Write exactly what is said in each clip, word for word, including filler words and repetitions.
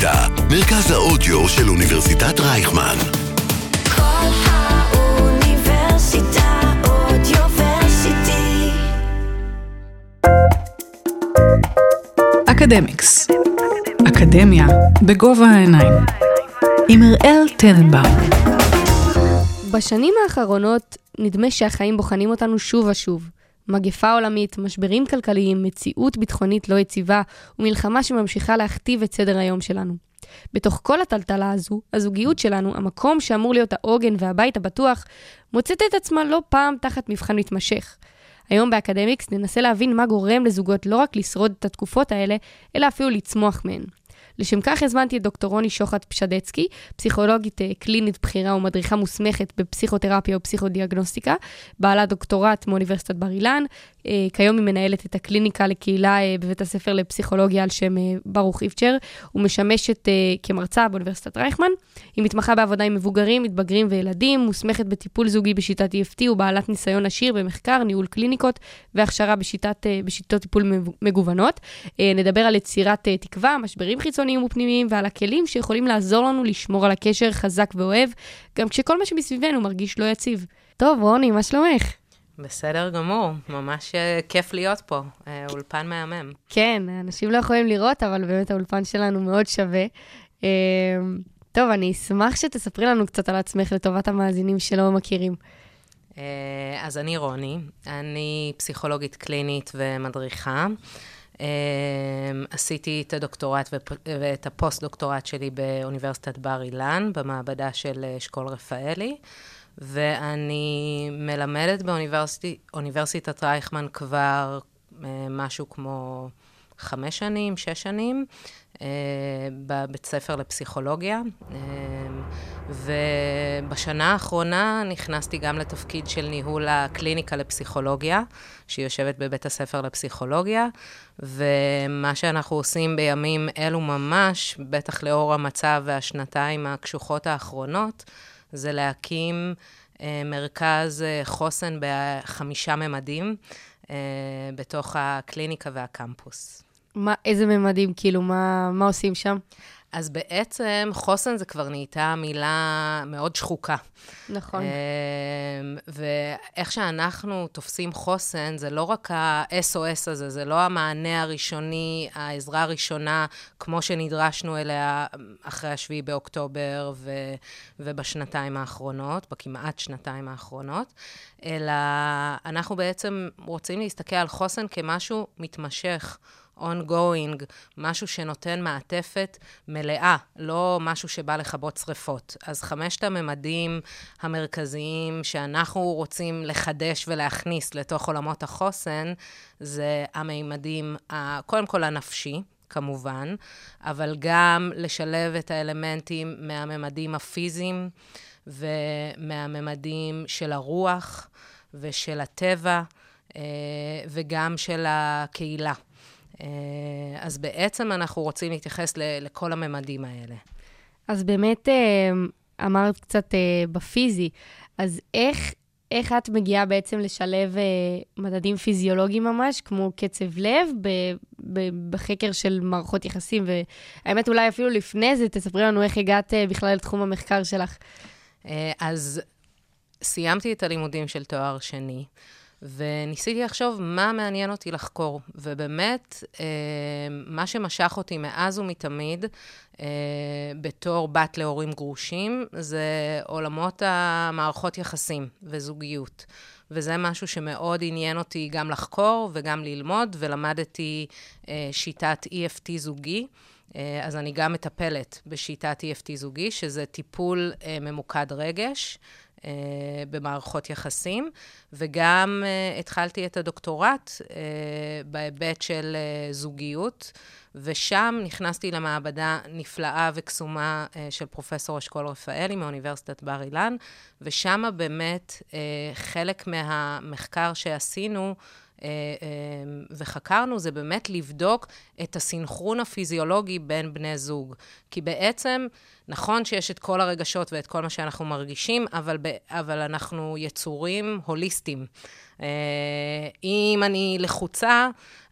האוניברסיטה, מרכז האודיו של אוניברסיטת רייכמן. כל האוניברסיטה אודיוורסיטי. אקדמיקס. אקדמיה בגובה העיניים. עם אראל טננבאום. בשנים האחרונות נדמה שהחיים בוחנים אותנו שוב ושוב. מגפה עולמית, משברים כלכליים, מציאות ביטחונית לא יציבה ומלחמה שממשיכה להכתיב את סדר היום שלנו. בתוך כל הטלטלה הזו, הזוגיות שלנו, המקום שאמור להיות העוגן והבית הבטוח, מוצאת את עצמה לא פעם תחת מבחן מתמשך. היום באקדמיקס ננסה להבין מה גורם לזוגות לא רק לשרוד את התקופות האלה, אלא אפילו לצמוח מהן. לשם כך הזמנתי את דוקטור רוני שוחט פשדצקי, פסיכולוגית קלינית בחירה ומדריכה מוסמכת בפסיכותרפיה ופסיכודיאגנוסטיקה, בעלת דוקטורט מאוניברסיטת בר אילן, כיום היא מנהלת את הקליניקה לקהילה בבית הספר לפסיכולוגיה על שם ברוך איפצ'ר, ומשמשת כמרצה באוניברסיטת רייכמן. היא מתמחה בעבודה עם מבוגרים, מתבגרים וילדים, מוסמכת בטיפול זוגי בשיטת E F T ובעלת ניסיון עשיר במחקר, ניהול קליניקות והכשרה בשיטת, בשיטות טיפול מגוונות. נדבר על יצירת תקווה, משברים חיצוניים ופנימיים ועל הכלים שיכולים לעזור לנו לשמור על הקשר חזק ואוהב, גם כשכל מה שמסביבנו מרגיש לא יציב. טוב, רוני, מה שלומך? בסדר גמור, ממש כיף להיות פה, אולפן מהמם. כן, אנשים לא יכולים לראות, אבל באמת האולפן שלנו מאוד שווה. טוב, אני אשמח שתספרי לנו קצת על עצמך לטובת המאזינים שלא מכירים. אז אני רוני, אני פסיכולוגית קלינית ומדריכה. עשיתי את הדוקטורט ואת הפוסט-דוקטורט שלי באוניברסיטת בר אילן, במעבדה של אשכול רפאלי. ואני מלמדת באוניברסיטת רייכמן כבר משהו כמו חמש שנים, שש שנים, בבית ספר לפסיכולוגיה. ובשנה האחרונה נכנסתי גם לתפקיד של ניהול הקליניקה לפסיכולוגיה, שהיא יושבת בבית הספר לפסיכולוגיה, ומה שאנחנו עושים בימים אלו ממש, בטח לאור המצב והשנתיים הקשוחות האחרונות, זה להקים אה, מרכז אה, חוסן בחמישה ממדים אה, בתוך הקליניקה והקמפוס. מה, איזה ממדים, כאילו, מה, מה עושים שם? אז בעצם חוסן זה כבר נהייתה מילה מאוד שחוקה. נכון. ואיך שאנחנו תופסים חוסן, זה לא רק ה-S O S הזה, זה לא המענה הראשוני, העזרה הראשונה, כמו שנדרשנו אליה אחרי השביעי באוקטובר ו- ובשנתיים האחרונות, בכמעט שנתיים האחרונות, אלא אנחנו בעצם רוצים להסתכל על חוסן כמשהו מתמשך, ongoing, משהו שנותן מעטפת מלאה, לא משהו שבא לכבות שריפות. אז חמשת הממדים המרכזיים שאנחנו רוצים לחדש ולהכניס לתוך עולמות החוסן, זה הממדים, קודם כל הנפשי, כמובן, אבל גם לשלב את האלמנטים מהממדים הפיזיים ומהממדים של הרוח ושל הטבע וגם של הקהילה. אז בעצם אנחנו רוצים להתייחס לכל הממדים האלה. אז באמת אמרת קצת בפיזי, אז איך, איך את מגיעה בעצם לשלב מדדים פיזיולוגיים ממש, כמו קצב לב, בחקר של מערכות יחסים, והאמת אולי אפילו לפני זה, תספרי לנו איך הגעת בכלל לתחום המחקר שלך. אז סיימתי את הלימודים של תואר שני, וניסיתי לחשוב מה מעניין אותי לחקור, ובאמת, מה שמשך אותי מאז ומתמיד, בתור בת להורים גרושים, זה עולמות המערכות יחסים וזוגיות. וזה משהו שמאוד עניין אותי גם לחקור וגם ללמוד, ולמדתי שיטת E F T זוגי, אז אני גם מטפלת בשיטת E F T זוגי, שזה טיפול ממוקד רגש, Uh, במערכות יחסים, וגם uh, התחלתי את הדוקטורט uh, בהיבט של uh, זוגיות, ושם נכנסתי למעבדה נפלאה וקסומה uh, של פרופסור אשכול רפאלי מאוניברסיטת בר אילן, ושם באמת uh, חלק מהמחקר שעשינו, uh, וחקרנו, זה באמת לבדוק את הסינכרון הפיזיולוגי בין בני זוג. כי בעצם, נכון שיש את כל הרגשות ואת כל מה שאנחנו מרגישים, אבל, אבל אנחנו יצורים הוליסטיים. אם אני לחוצה,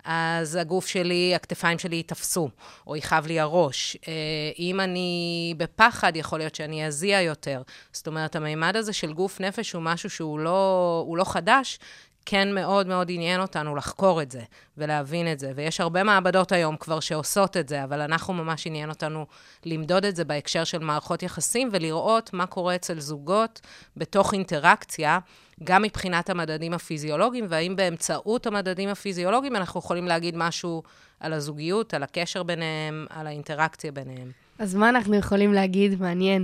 אז הגוף שלי, הכתפיים שלי יתפסו, או יכאב לי הראש. אם אני בפחד, יכול להיות שאני אזיע יותר. זאת אומרת, המימד הזה של גוף נפש הוא משהו שהוא לא, הוא לא חדש, כן מאוד מאוד עניין אותנו לחקור את זה ולהבין את זה. ויש הרבה מעבדות היום כבר שעושות את זה, אבל אנחנו ממש עניין אותנו למדוד את זה בהקשר של מערכות יחסים, ולראות מה קורה אצל זוגות בתוך אינטראקציה, גם מבחינת המדדים הפיזיולוגיים, והאם באמצעות המדדים הפיזיולוגיים אנחנו יכולים להגיד משהו על הזוגיות, על הקשר ביניהם, על האינטראקציה ביניהם. אז מה אנחנו יכולים להגיד? מעניין.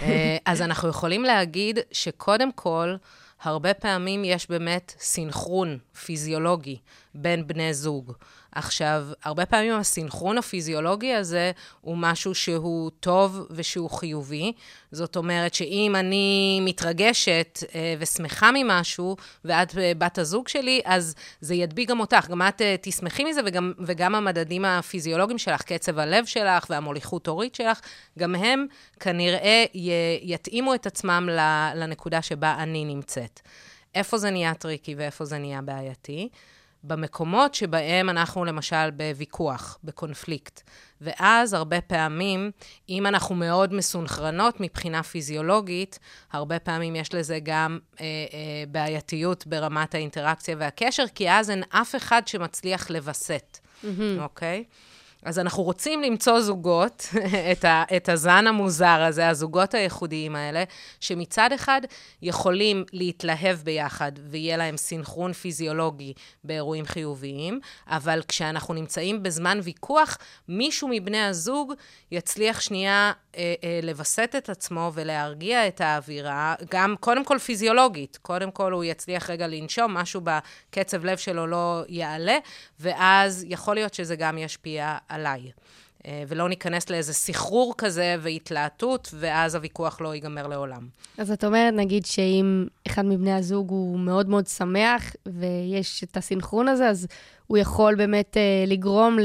אז אנחנו יכולים להגיד שקודם כל, הרבה פעמים יש באמת סינכרון פיזיולוגי בין בני זוג. עכשיו, הרבה פעמים הסינכרון הפיזיולוגי הזה הוא משהו שהוא טוב ושהוא חיובי. זאת אומרת שאם אני מתרגשת אה, ושמחה ממשהו, ואת אה, בת הזוג שלי, אז זה ידביק גם אותך. גם את אה, תשמחי מזה, וגם, וגם המדדים הפיזיולוגיים שלך, קצב הלב שלך והמוליכות הורית שלך, גם הם כנראה י, יתאימו את עצמם לנקודה שבה אני נמצאת. איפה זה נהיה טריקי ואיפה זה נהיה בעייתי? במקומות שבהם אנחנו למשל בוויכוח, בקונפליקט. ואז הרבה פעמים, אם אנחנו מאוד מסונכרנות מבחינה פיזיולוגית, הרבה פעמים יש לזה גם אה, אה, בעייתיות ברמת האינטראקציה והקשר, כי אז אין אף אחד שמצליח לבסט. Mm-hmm. אוקיי? אז אנחנו רוצים למצוא זוגות, את, ה, את הזן המוזר הזה, הזוגות הייחודיים האלה, שמצד אחד יכולים להתלהב ביחד, ויהיה להם סינכרון פיזיולוגי באירועים חיוביים, אבל כשאנחנו נמצאים בזמן ויכוח, מישהו מבני הזוג יצליח שנייה אה, אה, לבסט את עצמו ולהרגיע את האווירה, גם קודם כל פיזיולוגית, קודם כל הוא יצליח רגע לנשום, משהו בקצב לב שלו לא יעלה, ואז יכול להיות שזה גם ישפיע עליי. ולא ניכנס לאיזה סחרור כזה והתלהטות, ואז הוויכוח לא ייגמר לעולם. אז את אומרת, נגיד, שאם אחד מבני הזוג הוא מאוד מאוד שמח, ויש את הסינכרון הזה, אז הוא יכול באמת לגרום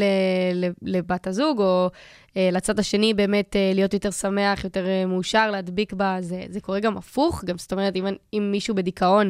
לבת הזוג, או לצד השני באמת להיות יותר שמח, יותר מאושר, להדביק בה. זה, זה קורה גם הפוך, גם זאת אומרת, אם, אם מישהו בדיכאון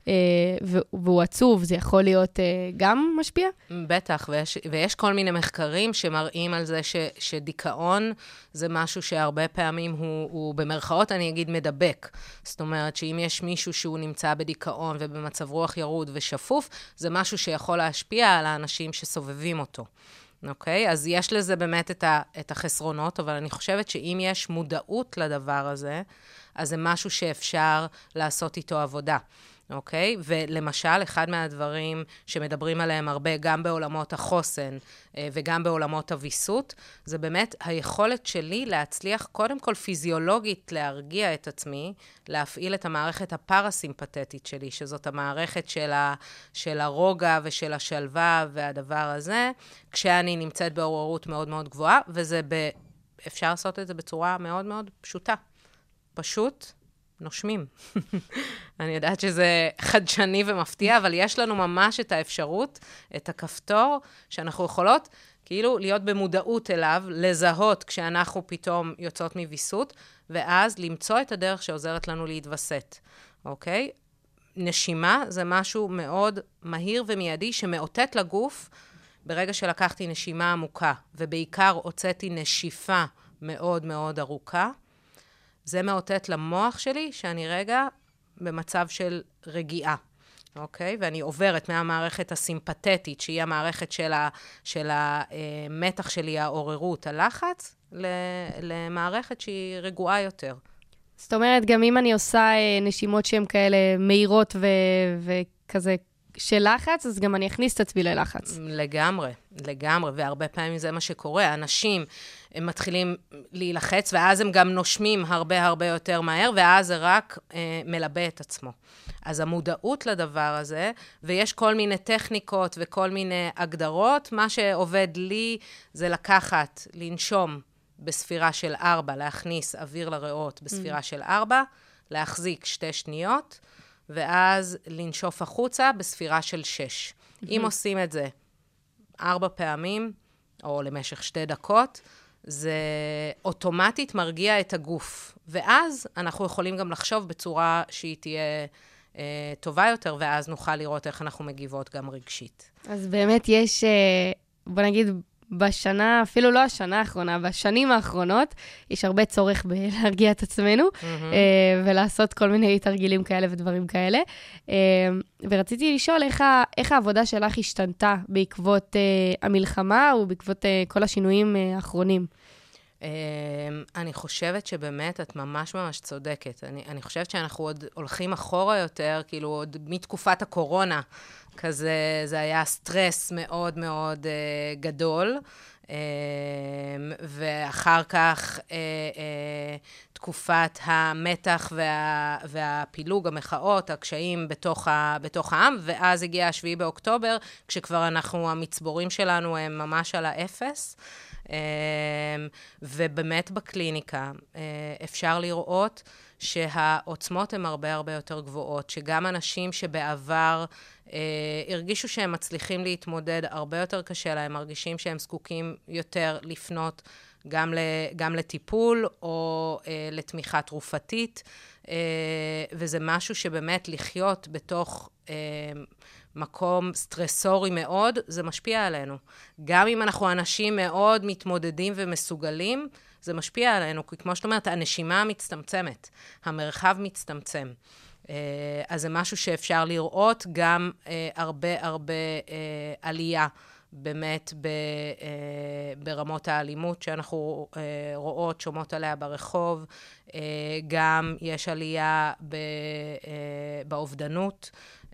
והוא עצוב, זה יכול להיות גם משפיע? בטח, ויש, ויש כל מיני מחקרים שמראים על זה ש, שדיכאון זה משהו שהרבה פעמים הוא, הוא במרכאות, אני אגיד, מדבק. זאת אומרת, שאם יש מישהו שהוא נמצא בדיכאון ובמצב רוח ירוד ושפוף, זה משהו שיכול להשפיע על האנשים שסובבים אותו. אוקיי? אז יש לזה באמת את, ה, את החסרונות, אבל אני חושבת שאם יש מודעות לדבר הזה, אז זה משהו שאפשר לעשות איתו עבודה. אוקיי? ולמשל, אחד מהדברים שמדברים עליהם הרבה, גם בעולמות החוסן וגם בעולמות הוויסות, זה באמת היכולת שלי להצליח קודם כל פיזיולוגית להרגיע את עצמי, להפעיל את המערכת הפרסימפתטית שלי, שזאת המערכת של, ה, של הרוגע ושל השלווה והדבר הזה, כשאני נמצאת בעוררות מאוד מאוד גבוהה, וזה ב, אפשר לעשות את זה בצורה מאוד מאוד פשוטה. פשוט נושמים. אני יודעת שזה חדשני ומפתיע, אבל יש לנו ממש את האפשרות, את הכפתור, שאנחנו יכולות כאילו להיות במודעות אליו, לזהות כשאנחנו פתאום יוצאות מוויסות, ואז למצוא את הדרך שעוזרת לנו להתווסת. אוקיי? נשימה זה משהו מאוד מהיר ומיידי, שמאותת לגוף, ברגע שלקחתי נשימה עמוקה, ובעיקר הוצאתי נשיפה מאוד מאוד ארוכה, זה מאותת למוח שלי שאני רגע במצב של רגיעה, אוקיי? ואני עוברת מהמערכת הסימפתטית, שהיא המערכת של, ה, של המתח שלי, העוררות, הלחץ, למערכת שהיא רגועה יותר. זאת אומרת, גם אם אני עושה נשימות שהן כאלה מהירות ו- וכזה של לחץ, אז גם אני אכניס את עצמי ללחץ. לגמרי, לגמרי, והרבה פעמים זה מה שקורה. אנשים הם מתחילים להילחץ, ואז הם גם נושמים הרבה הרבה יותר מהר, ואז זה רק אה, מלבה את עצמו. אז המודעות לדבר הזה, ויש כל מיני טכניקות וכל מיני הגדרות, מה שעובד לי זה לקחת, לנשום בספירה של ארבע, להכניס אוויר לריאות בספירה mm. של ארבע, להחזיק שתי שניות, ואז לנשוף החוצה בספירה של שש. אם עושים את זה ארבע פעמים, או למשך שתי דקות, זה אוטומטית מרגיע את הגוף. ואז אנחנו יכולים גם לחשוב בצורה שהיא תהיה אה, טובה יותר, ואז נוכל לראות איך אנחנו מגיבות גם רגשית. אז באמת יש, אה, בוא נגיד, בשנה, אפילו לא השנה האחרונה, בשנים האחרונות, יש הרבה צורך בלהרגיע את עצמנו, mm-hmm. אה, ולעשות כל מיני תרגילים כאלה ודברים כאלה. אה, ורציתי לשאול איך, איך העבודה שלך השתנתה בעקבות אה, המלחמה, ובעקבות אה, כל השינויים אה, האחרונים. אני חושבת שבאמת את ממש ממש צודקת. אני, אני חושבת שאנחנו עוד הולכים אחורה יותר, כאילו עוד מתקופת הקורונה, כזה, זה היה סטרס מאוד מאוד uh, גדול, uh, ואחר כך uh, uh, תקופת המתח וה, והפילוג, המחאות, הקשיים בתוך, ה, בתוך העם, ואז הגיע השביעי באוקטובר, כשכבר אנחנו, המצבורים שלנו הם ממש על האפס, ובאמת בקליניקה אפשר לראות שהעוצמות הן הרבה הרבה יותר גבוהות, שגם אנשים שבעבר הרגישו שהם מצליחים להתמודד הרבה יותר קשה להם, מרגישים שהם זקוקים יותר לפנות גם, גם לטיפול או לתמיכה תרופתית, וזה משהו שבאמת לחיות בתוך מקום סטרסורי מאוד, זה משפיע עלינו. גם אם אנחנו אנשים מאוד מתמודדים ומסוגלים, זה משפיע עלינו, כי כמו שאת אומרת, הנשימה מצטמצמת, המרחב מצטמצם. אז זה משהו שאפשר לראות גם הרבה הרבה עלייה, באמת ברמות האלימות שאנחנו רואות, שומעות עליה ברחוב, גם יש עלייה באובדנות,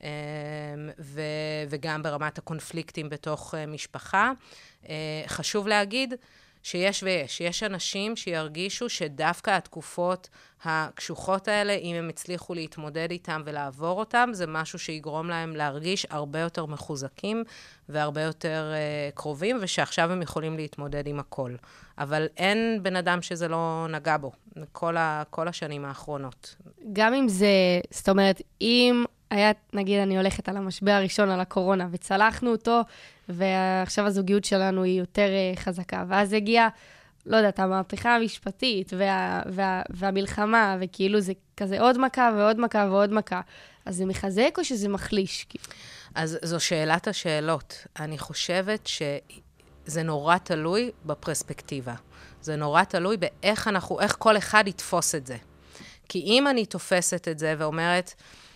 ו- וגם ברמת הקונפליקטים בתוך משפחה. חשוב להגיד שיש ויש. יש אנשים שירגישו שדווקא התקופות הקשוחות האלה, אם הם הצליחו להתמודד איתם ולעבור אותם, זה משהו שיגרום להם להרגיש הרבה יותר מחוזקים והרבה יותר uh, קרובים, ושעכשיו הם יכולים להתמודד עם הכל. אבל אין בן אדם שזה לא נגע בו, כל, ה- כל השנים האחרונות. גם אם זה, זאת אומרת, אם היה, נגיד, אני הולכת על המשבר הראשון, על הקורונה, וצלחנו אותו, ועכשיו הזוגיות שלנו היא יותר uh, חזקה. ואז הגיעה, לא יודעת, המהפכה המשפטית, וה, וה, והמלחמה, וכאילו זה כזה עוד מכה ועוד מכה ועוד מכה. אז זה מחזק או שזה מחליש? אז זו שאלת השאלות. אני חושבת שזה נורא תלוי בפרספקטיבה. זה נורא תלוי באיך אנחנו, איך כל אחד יתפוס את זה. כי אם אני תופסת את זה ואומרת,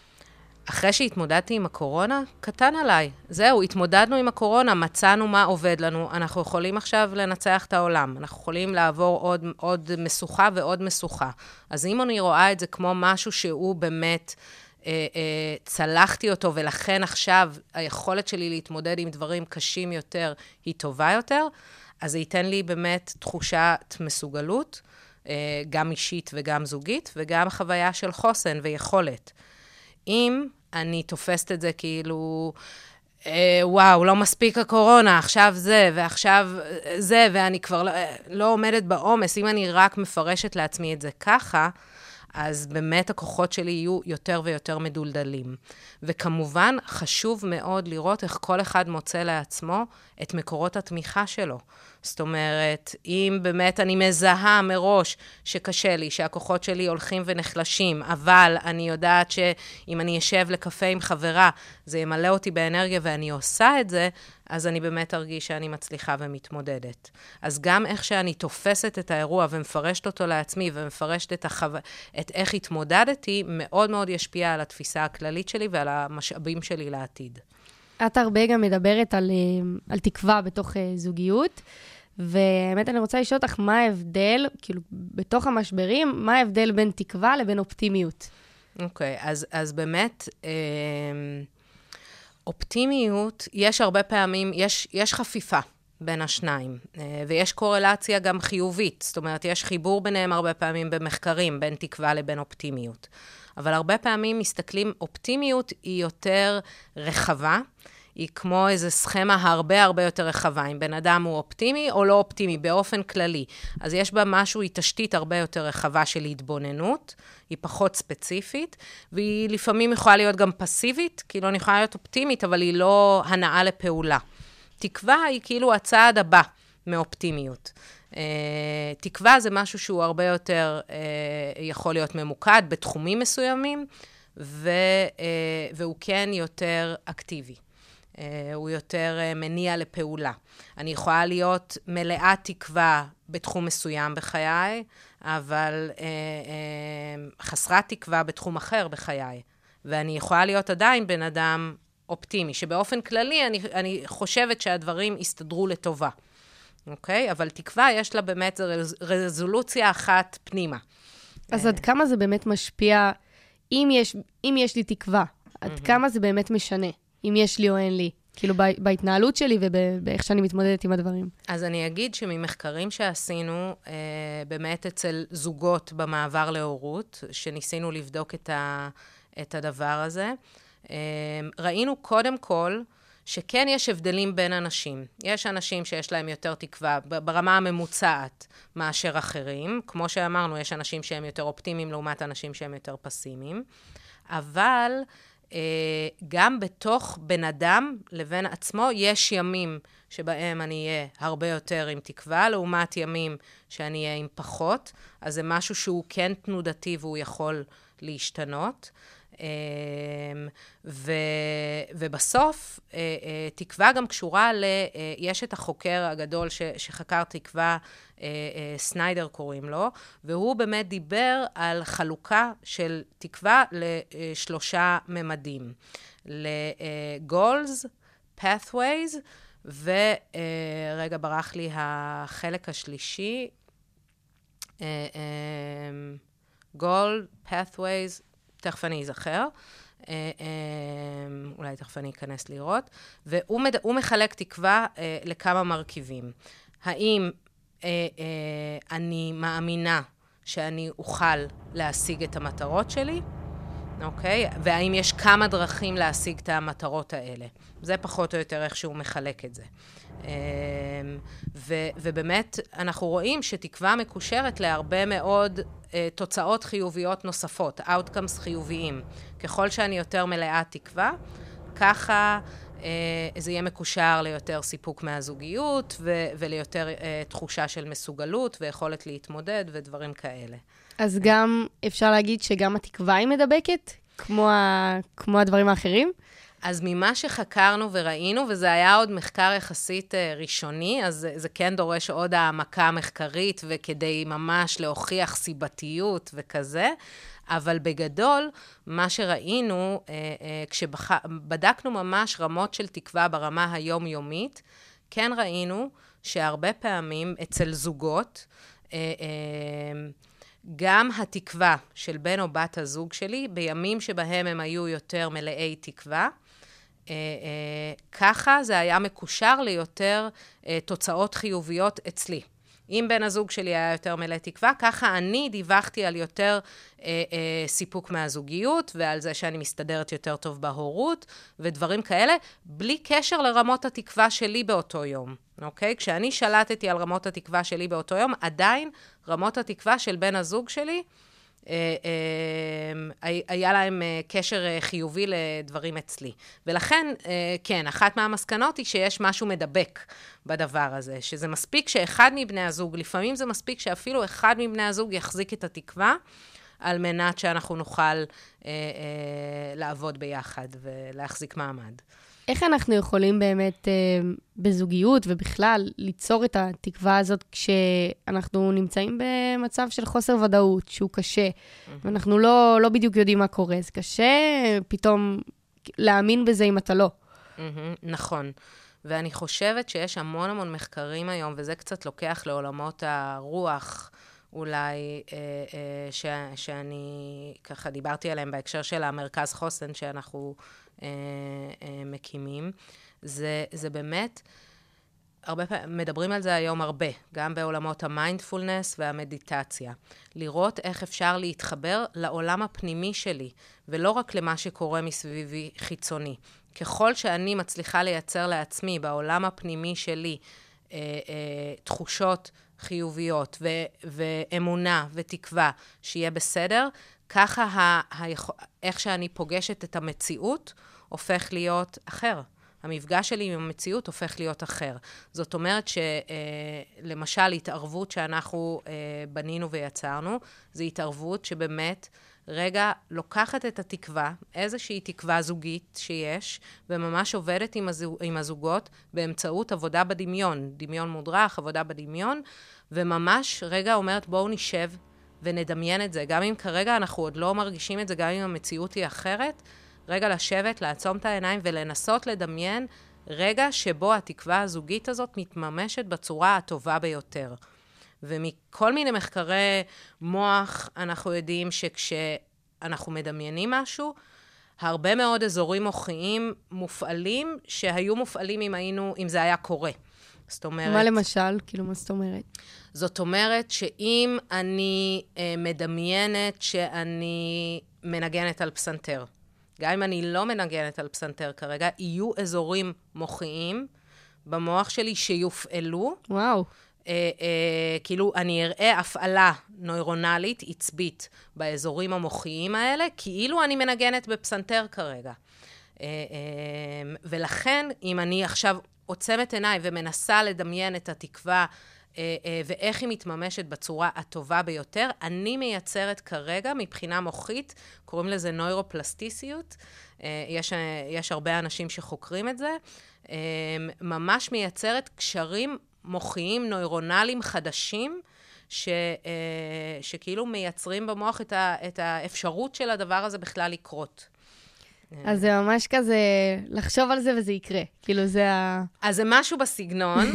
אחרי שהתמודדתי עם הקורונה, קטן עליי. זהו, התמודדנו עם הקורונה, מצאנו מה עובד לנו, אנחנו יכולים עכשיו לנצח את העולם, אנחנו יכולים לעבור עוד, עוד מסוכה ועוד מסוכה. אז אם אני רואה את זה כמו משהו שהוא באמת, אה, אה, צלחתי אותו, ולכן עכשיו היכולת שלי להתמודד עם דברים קשים יותר היא טובה יותר, אז זה ייתן לי באמת תחושת מסוגלות, אה, גם אישית וגם זוגית, וגם חוויה של חוסן ויכולת. אם אני תופסת את זה כאילו, אה, וואו, לא מספיק הקורונה, עכשיו זה, ועכשיו זה, ואני כבר לא, לא עומדת בעומס, אם אני רק מפרשת לעצמי את זה ככה, אז באמת הכוחות שלי יהיו יותר ויותר מדולדלים. וכמובן, חשוב מאוד לראות איך כל אחד מוצא לעצמו את מקורות התמיכה שלו. זאת אומרת, אם באמת אני מזהה מראש שקשה לי, שהכוחות שלי הולכים ונחלשים, אבל אני יודעת שאם אני אשב לקפה עם חברה, זה ימלא אותי באנרגיה ואני עושה את זה, אז אני באמת ארגיש שאני מצליחה ומתמודדת. אז גם איך שאני תופסת את האירוע ומפרשת אותו לעצמי, ומפרשת את, החו... את איך התמודדתי, מאוד מאוד ישפיע על התפיסה הכללית שלי ועל המשאבים שלי לעתיד. את הרבה גם מדברת על, על תקווה בתוך זוגיות, והאמת אני רוצה לשאול אותך מה ההבדל, כאילו בתוך המשברים, מה ההבדל בין תקווה לבין אופטימיות? אוקיי, okay, אז, אז באמת, אה, אופטימיות, יש הרבה פעמים, יש, יש חפיפה בין השניים, אה, ויש קורלציה גם חיובית, זאת אומרת, יש חיבור ביניהם הרבה פעמים במחקרים, בין תקווה לבין אופטימיות. אבל הרבה פעמים מסתכלים, אופטימיות היא יותר רחבה, היא כמו איזו סכמה הרבה הרבה יותר רחבה, אם בן אדם הוא אופטימי או לא אופטימי, באופן כללי. אז יש בה משהו, היא תשתית הרבה יותר רחבה של התבוננות, היא פחות ספציפית, והיא לפעמים יכולה להיות גם פסיבית, כאילו אני יכולה להיות אופטימית, אבל היא לא הנאה לפעולה. תקווה היא כאילו הצעד הבא מאופטימיות. Uh, תקווה זה משהו שהוא הרבה יותר uh, יכול להיות ממוקד בתחומים מסוימים, ו, uh, והוא כן יותר אקטיבי. Uh, הוא יותר uh, מניע לפעולה. אני יכולה להיות מלאה תקווה בתחום מסוים בחיי, אבל uh, uh, חסרת תקווה בתחום אחר בחיי. ואני יכולה להיות עדיין בן אדם אופטימי, שבאופן כללי אני, אני חושבת שהדברים יסתדרו לטובה. אוקיי? אבל תקווה יש לה באמת רזולוציה אחת פנימה. אז עד כמה זה באמת משפיע, אם יש, אם יש לי תקווה, עד כמה זה באמת משנה, אם יש לי או אין לי, כאילו בהתנהלות שלי ובאיך שאני מתמודדת עם הדברים. אז אני אגיד שממחקרים שעשינו, באמת אצל זוגות במעבר להורות, שניסינו לבדוק את, ה, את הדבר הזה, ראינו קודם כל, שכן יש הבדלים בין אנשים. יש אנשים שיש להם יותר תקווה ברמה הממוצעת מאשר אחרים. כמו שאמרנו, יש אנשים שהם יותר אופטימיים לעומת אנשים שהם יותר פסימיים. אבל אה, גם בתוך בן אדם לבין עצמו יש ימים שבהם אני אהיה הרבה יותר עם תקווה, לעומת ימים שאני אהיה עם פחות. אז זה משהו שהוא כן תנודתי והוא יכול להשתנות. ו, ובסוף, תקווה גם קשורה ל... יש את החוקר הגדול ש, שחקר תקווה, סניידר קוראים לו, והוא באמת דיבר על חלוקה של תקווה לשלושה ממדים. ל-goals, pathways, ורגע ברח לי החלק השלישי, goal, pathways, תכף אני אזכר, אולי תכף אני אכנס לראות, והוא מד... מחלק תקווה לכמה מרכיבים. האם אני מאמינה שאני אוכל להשיג את המטרות שלי, אוקיי? והאם יש כמה דרכים להשיג את המטרות האלה. זה פחות או יותר איך שהוא מחלק את זה. ו, ובאמת אנחנו רואים שתקווה מקושרת להרבה מאוד תוצאות חיוביות נוספות, outcomes חיוביים. ככל שאני יותר מלאה תקווה, ככה זה יהיה מקושר ליותר סיפוק מהזוגיות ו, וליותר תחושה של מסוגלות ויכולת להתמודד ודברים כאלה. אז גם אפשר להגיד שגם התקווה היא מדבקת, כמו, ה, כמו הדברים האחרים? אז ממה שחקרנו וראינו, וזה היה עוד מחקר יחסית ראשוני, אז זה, זה כן דורש עוד העמקה מחקרית, וכדי ממש להוכיח סיבתיות וכזה, אבל בגדול, מה שראינו, כשבדקנו ממש רמות של תקווה ברמה היומיומית, כן ראינו שהרבה פעמים אצל זוגות, גם התקווה של בן או בת הזוג שלי, בימים שבהם הם היו יותר מלאי תקווה, אה, אה, ככה זה היה מקושר ליותר אה, תוצאות חיוביות אצלי. אם בן הזוג שלי היה יותר מלא תקווה, ככה אני דיווחתי על יותר אה, אה, סיפוק מהזוגיות, ועל זה שאני מסתדרת יותר טוב בהורות, ודברים כאלה, בלי קשר לרמות התקווה שלי באותו יום. אוקיי? כשאני שלטתי על רמות התקווה שלי באותו יום, עדיין רמות התקווה של בן הזוג שלי, אה, אה, היה להם אה, קשר אה, חיובי לדברים אצלי. ולכן, אה, כן, אחת מהמסקנות היא שיש משהו מדבק בדבר הזה, שזה מספיק שאחד מבני הזוג, לפעמים זה מספיק שאפילו אחד מבני הזוג יחזיק את התקווה, על מנת שאנחנו נוכל אה, אה, לעבוד ביחד ולהחזיק מעמד. איך אנחנו יכולים באמת אה, בזוגיות ובכלל ליצור את התקווה הזאת כשאנחנו נמצאים במצב של חוסר ודאות, שהוא קשה, mm-hmm. ואנחנו לא, לא בדיוק יודעים מה קורה. זה קשה פתאום להאמין בזה אם אתה לא. Mm-hmm, נכון. ואני חושבת שיש המון המון מחקרים היום, וזה קצת לוקח לעולמות הרוח, אולי אה, אה, ש, שאני ככה דיברתי עליהם בהקשר של המרכז חוסן שאנחנו אה, אה, מקימים. זה, זה באמת הרבה פעמים, מדברים על זה היום הרבה, גם בעולמות המיינדפולנס והמדיטציה. לראות איך אפשר להתחבר לעולם הפנימי שלי, ולא רק למה שקורה מסביבי חיצוני. ככל שאני מצליחה לייצר לעצמי בעולם הפנימי שלי אה, אה, תחושות חיוביות ו- ואמונה ותקווה שיהיה בסדר, ככה ה- ה- איך שאני פוגשת את המציאות הופך להיות אחר. המפגש שלי עם המציאות הופך להיות אחר. זאת אומרת שלמשל התערבות שאנחנו בנינו ויצרנו, זו התערבות שבאמת רגע לוקחת את התקווה, איזושהי תקווה זוגית שיש, וממש עובדת עם, הזוג, עם הזוגות באמצעות עבודה בדמיון, דמיון מודרך, עבודה בדמיון, וממש רגע אומרת בואו נשב ונדמיין את זה. גם אם כרגע אנחנו עוד לא מרגישים את זה, גם אם המציאות היא אחרת, רגע לשבת, לעצום את העיניים ולנסות לדמיין רגע שבו התקווה הזוגית הזאת מתממשת בצורה הטובה ביותר. ומכל מיני מחקרי מוח אנחנו יודעים שכשאנחנו מדמיינים משהו, הרבה מאוד אזורים מוחיים מופעלים שהיו מופעלים אם היינו, אם זה היה קורה. זאת אומרת... מה למשל? כאילו, מה זאת אומרת? זאת אומרת שאם אני אה, מדמיינת שאני מנגנת על פסנתר, גם אם אני לא מנגנת על פסנתר כרגע, יהיו אזורים מוחיים במוח שלי שיופעלו. וואו. אה, אה, כאילו אני אראה הפעלה נוירונלית, עצבית, באזורים המוחיים האלה, כאילו אני מנגנת בפסנתר כרגע. אה, אה, ולכן, אם אני עכשיו עוצמת עיניי ומנסה לדמיין את התקווה, אה, אה, ואיך היא מתממשת בצורה הטובה ביותר, אני מייצרת כרגע, מבחינה מוחית, קוראים לזה נוירופלסטיסיות, אה, יש, יש הרבה אנשים שחוקרים את זה, אה, ממש מייצרת קשרים מוחיים נוירונליים חדשים, ש, אה, שכאילו מייצרים במוח את, ה, את האפשרות של הדבר הזה בכלל לקרות. אז זה ממש כזה, לחשוב על זה וזה יקרה. כאילו זה ה... אז זה משהו בסגנון.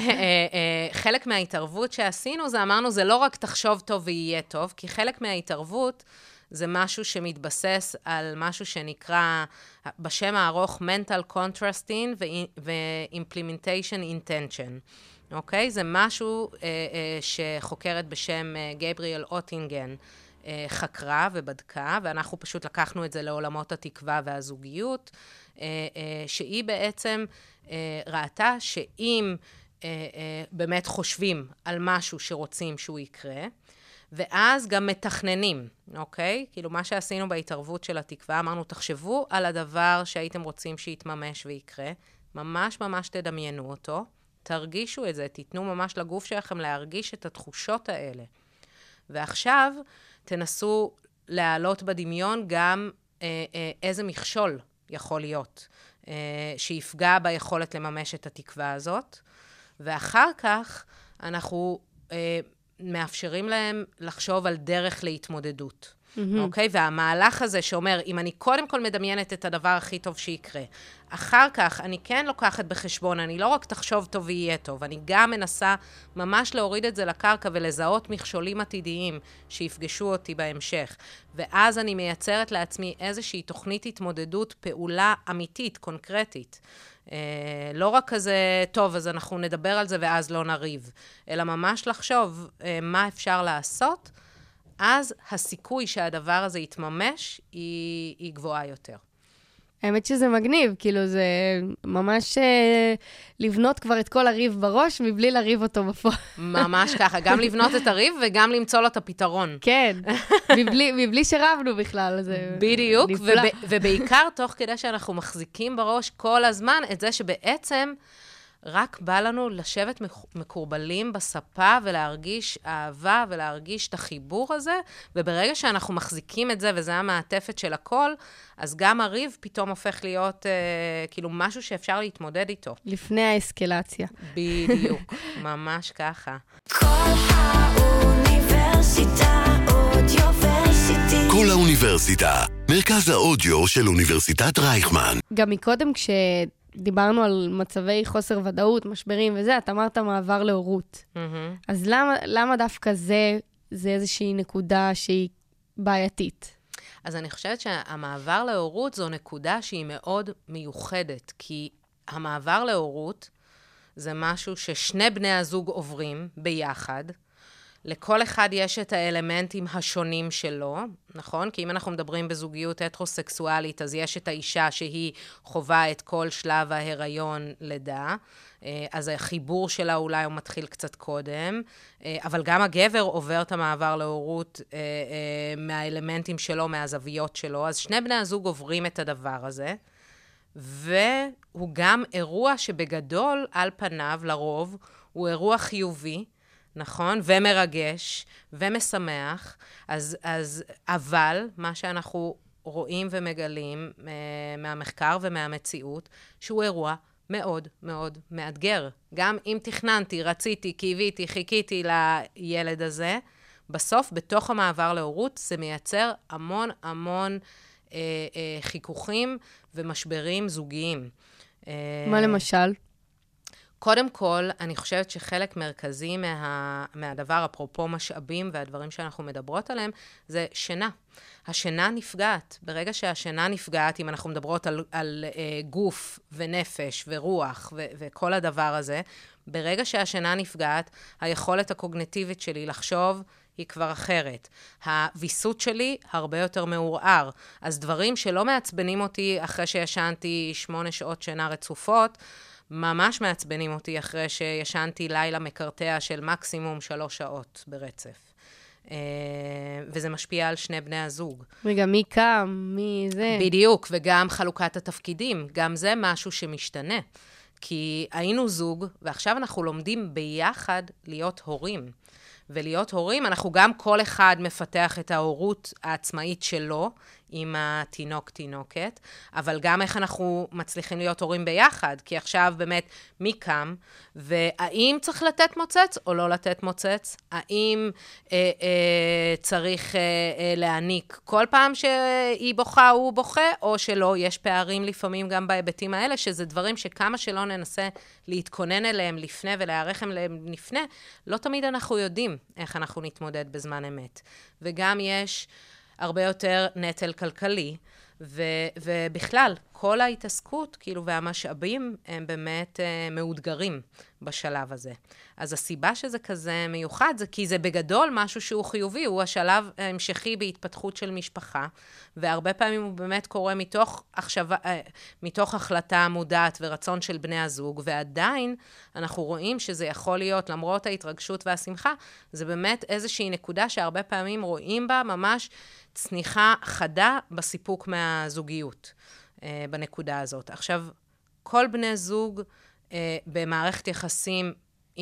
חלק מההתערבות שעשינו, זה אמרנו, זה לא רק תחשוב טוב ויהיה טוב, כי חלק מההתערבות זה משהו שמתבסס על משהו שנקרא, בשם הארוך, mental contrasting ו-implementation intention. אוקיי? זה משהו אה, אה, שחוקרת בשם אה, גבריאל אוטינגן אה, חקרה ובדקה, ואנחנו פשוט לקחנו את זה לעולמות התקווה והזוגיות, אה, אה, שהיא בעצם אה, ראתה שאם אה, אה, באמת חושבים על משהו שרוצים שהוא יקרה, ואז גם מתכננים, אוקיי? כאילו מה שעשינו בהתערבות של התקווה, אמרנו, תחשבו על הדבר שהייתם רוצים שיתממש ויקרה, ממש ממש תדמיינו אותו, תרגישו את זה, תיתנו ממש לגוף שלכם להרגיש את התחושות האלה. ועכשיו תנסו להעלות בדמיון גם אה, אה, איזה מכשול יכול להיות, אה, שיפגע ביכולת לממש את התקווה הזאת, ואחר כך אנחנו אה, מאפשרים להם לחשוב על דרך להתמודדות. אוקיי? והמהלך הזה שאומר, אם אני קודם כל מדמיינת את הדבר הכי טוב שיקרה, אחר כך אני כן לוקחת בחשבון, אני לא רק תחשוב טוב ויהיה טוב, אני גם מנסה ממש להוריד את זה לקרקע ולזהות מכשולים עתידיים שיפגשו אותי בהמשך. ואז אני מייצרת לעצמי איזושהי תוכנית התמודדות, פעולה אמיתית, קונקרטית. Uh, לא רק כזה, טוב, אז אנחנו נדבר על זה ואז לא נריב, אלא ממש לחשוב uh, מה אפשר לעשות, אז הסיכוי שהדבר הזה יתממש היא, היא גבוהה יותר. האמת שזה מגניב, כאילו זה ממש אה, לבנות כבר את כל הריב בראש, מבלי לריב אותו בפועל. ממש ככה, גם לבנות את הריב וגם למצוא לו את הפתרון. כן, מבלי, מבלי שרבנו בכלל, זה בדיוק, נפלא. וב, ובעיקר תוך כדי שאנחנו מחזיקים בראש כל הזמן את זה שבעצם רק בא לנו לשבת מקורבלים בספה ולהרגיש אהבה ולהרגיש את החיבור הזה, וברגע שאנחנו מחזיקים את זה וזה המעטפת של הכל, אז גם הריב פתאום הופך להיות אה, כאילו משהו שאפשר להתמודד איתו. לפני האסקלציה. בדיוק, ממש ככה. כל האוניברסיטה אודיוורסיטי. כל האוניברסיטה, מרכז האודיו של אוניברסיטת רייכמן. גם מקודם כש... דיברנו על מצבי חוסר ודאות, משברים וזה, את אמרת מעבר להורות. Mm-hmm. אז למה, למה דווקא זה, זה איזושהי נקודה שהיא בעייתית? אז אני חושבת שהמעבר להורות זו נקודה שהיא מאוד מיוחדת, כי המעבר להורות זה משהו ששני בני הזוג עוברים ביחד. לכל אחד יש את האלמנטים השונים שלו, נכון? כי אם אנחנו מדברים בזוגיות הטרוסקסואלית, אז יש את האישה שהיא חובה את כל שלב ההיריון לידה, אז החיבור שלה אולי הוא מתחיל קצת קודם, אבל גם הגבר עובר את המעבר להורות מהאלמנטים שלו, מהזוויות שלו, אז שני בני הזוג עוברים את הדבר הזה, והוא גם אירוע שבגדול, על פניו, לרוב, הוא אירוע חיובי, נכון? ומרגש, ומשמח, אז, אז, אבל מה שאנחנו רואים ומגלים uh, מהמחקר ומהמציאות, שהוא אירוע מאוד מאוד מאתגר. גם אם תכננתי, רציתי, קיוויתי, חיכיתי לילד הזה, בסוף, בתוך המעבר להורות, זה מייצר המון המון uh, uh, חיכוכים ומשברים זוגיים. מה למשל? קודם כל, אני חושבת שחלק מרכזי מה, מהדבר, אפרופו משאבים והדברים שאנחנו מדברות עליהם, זה שינה. השינה נפגעת. ברגע שהשינה נפגעת, אם אנחנו מדברות על, על אה, גוף ונפש ורוח ו, וכל הדבר הזה, ברגע שהשינה נפגעת, היכולת הקוגניטיבית שלי לחשוב היא כבר אחרת. הוויסות שלי הרבה יותר מעורער. אז דברים שלא מעצבנים אותי אחרי שישנתי שמונה שעות שינה רצופות, ממש מעצבנים אותי אחרי שישנתי לילה מקרטע של מקסימום שלוש שעות ברצף. וזה משפיע על שני בני הזוג. וגם מי קם, מי זה. בדיוק, וגם חלוקת התפקידים. גם זה משהו שמשתנה. כי היינו זוג, ועכשיו אנחנו לומדים ביחד להיות הורים. ולהיות הורים, אנחנו גם כל אחד מפתח את ההורות העצמאית שלו, עם התינוק תינוקת, אבל גם איך אנחנו מצליחים להיות הורים ביחד, כי עכשיו באמת מי קם, והאם צריך לתת מוצץ או לא לתת מוצץ? האם אה, אה, צריך אה, אה, להעניק כל פעם שהיא בוכה הוא בוכה, או שלא? יש פערים לפעמים גם בהיבטים האלה, שזה דברים שכמה שלא ננסה להתכונן אליהם לפני ולהערך אליהם לפני, לא תמיד אנחנו יודעים איך אנחנו נתמודד בזמן אמת. וגם יש הרבה יותר נטל כלכלי, ו, ובכלל, כל ההתעסקות, כאילו, והמשאבים הם באמת uh, מאותגרים בשלב הזה. אז הסיבה שזה כזה מיוחד, זה כי זה בגדול משהו שהוא חיובי, הוא השלב ההמשכי בהתפתחות של משפחה, והרבה פעמים הוא באמת קורה מתוך, החשבה, uh, מתוך החלטה מודעת ורצון של בני הזוג, ועדיין אנחנו רואים שזה יכול להיות, למרות ההתרגשות והשמחה, זה באמת איזושהי נקודה שהרבה פעמים רואים בה ממש צניחה חדה בסיפוק מהזוגיות. בנקודה הזאת. עכשיו, כל בני זוג אה, במערכת יחסים אה,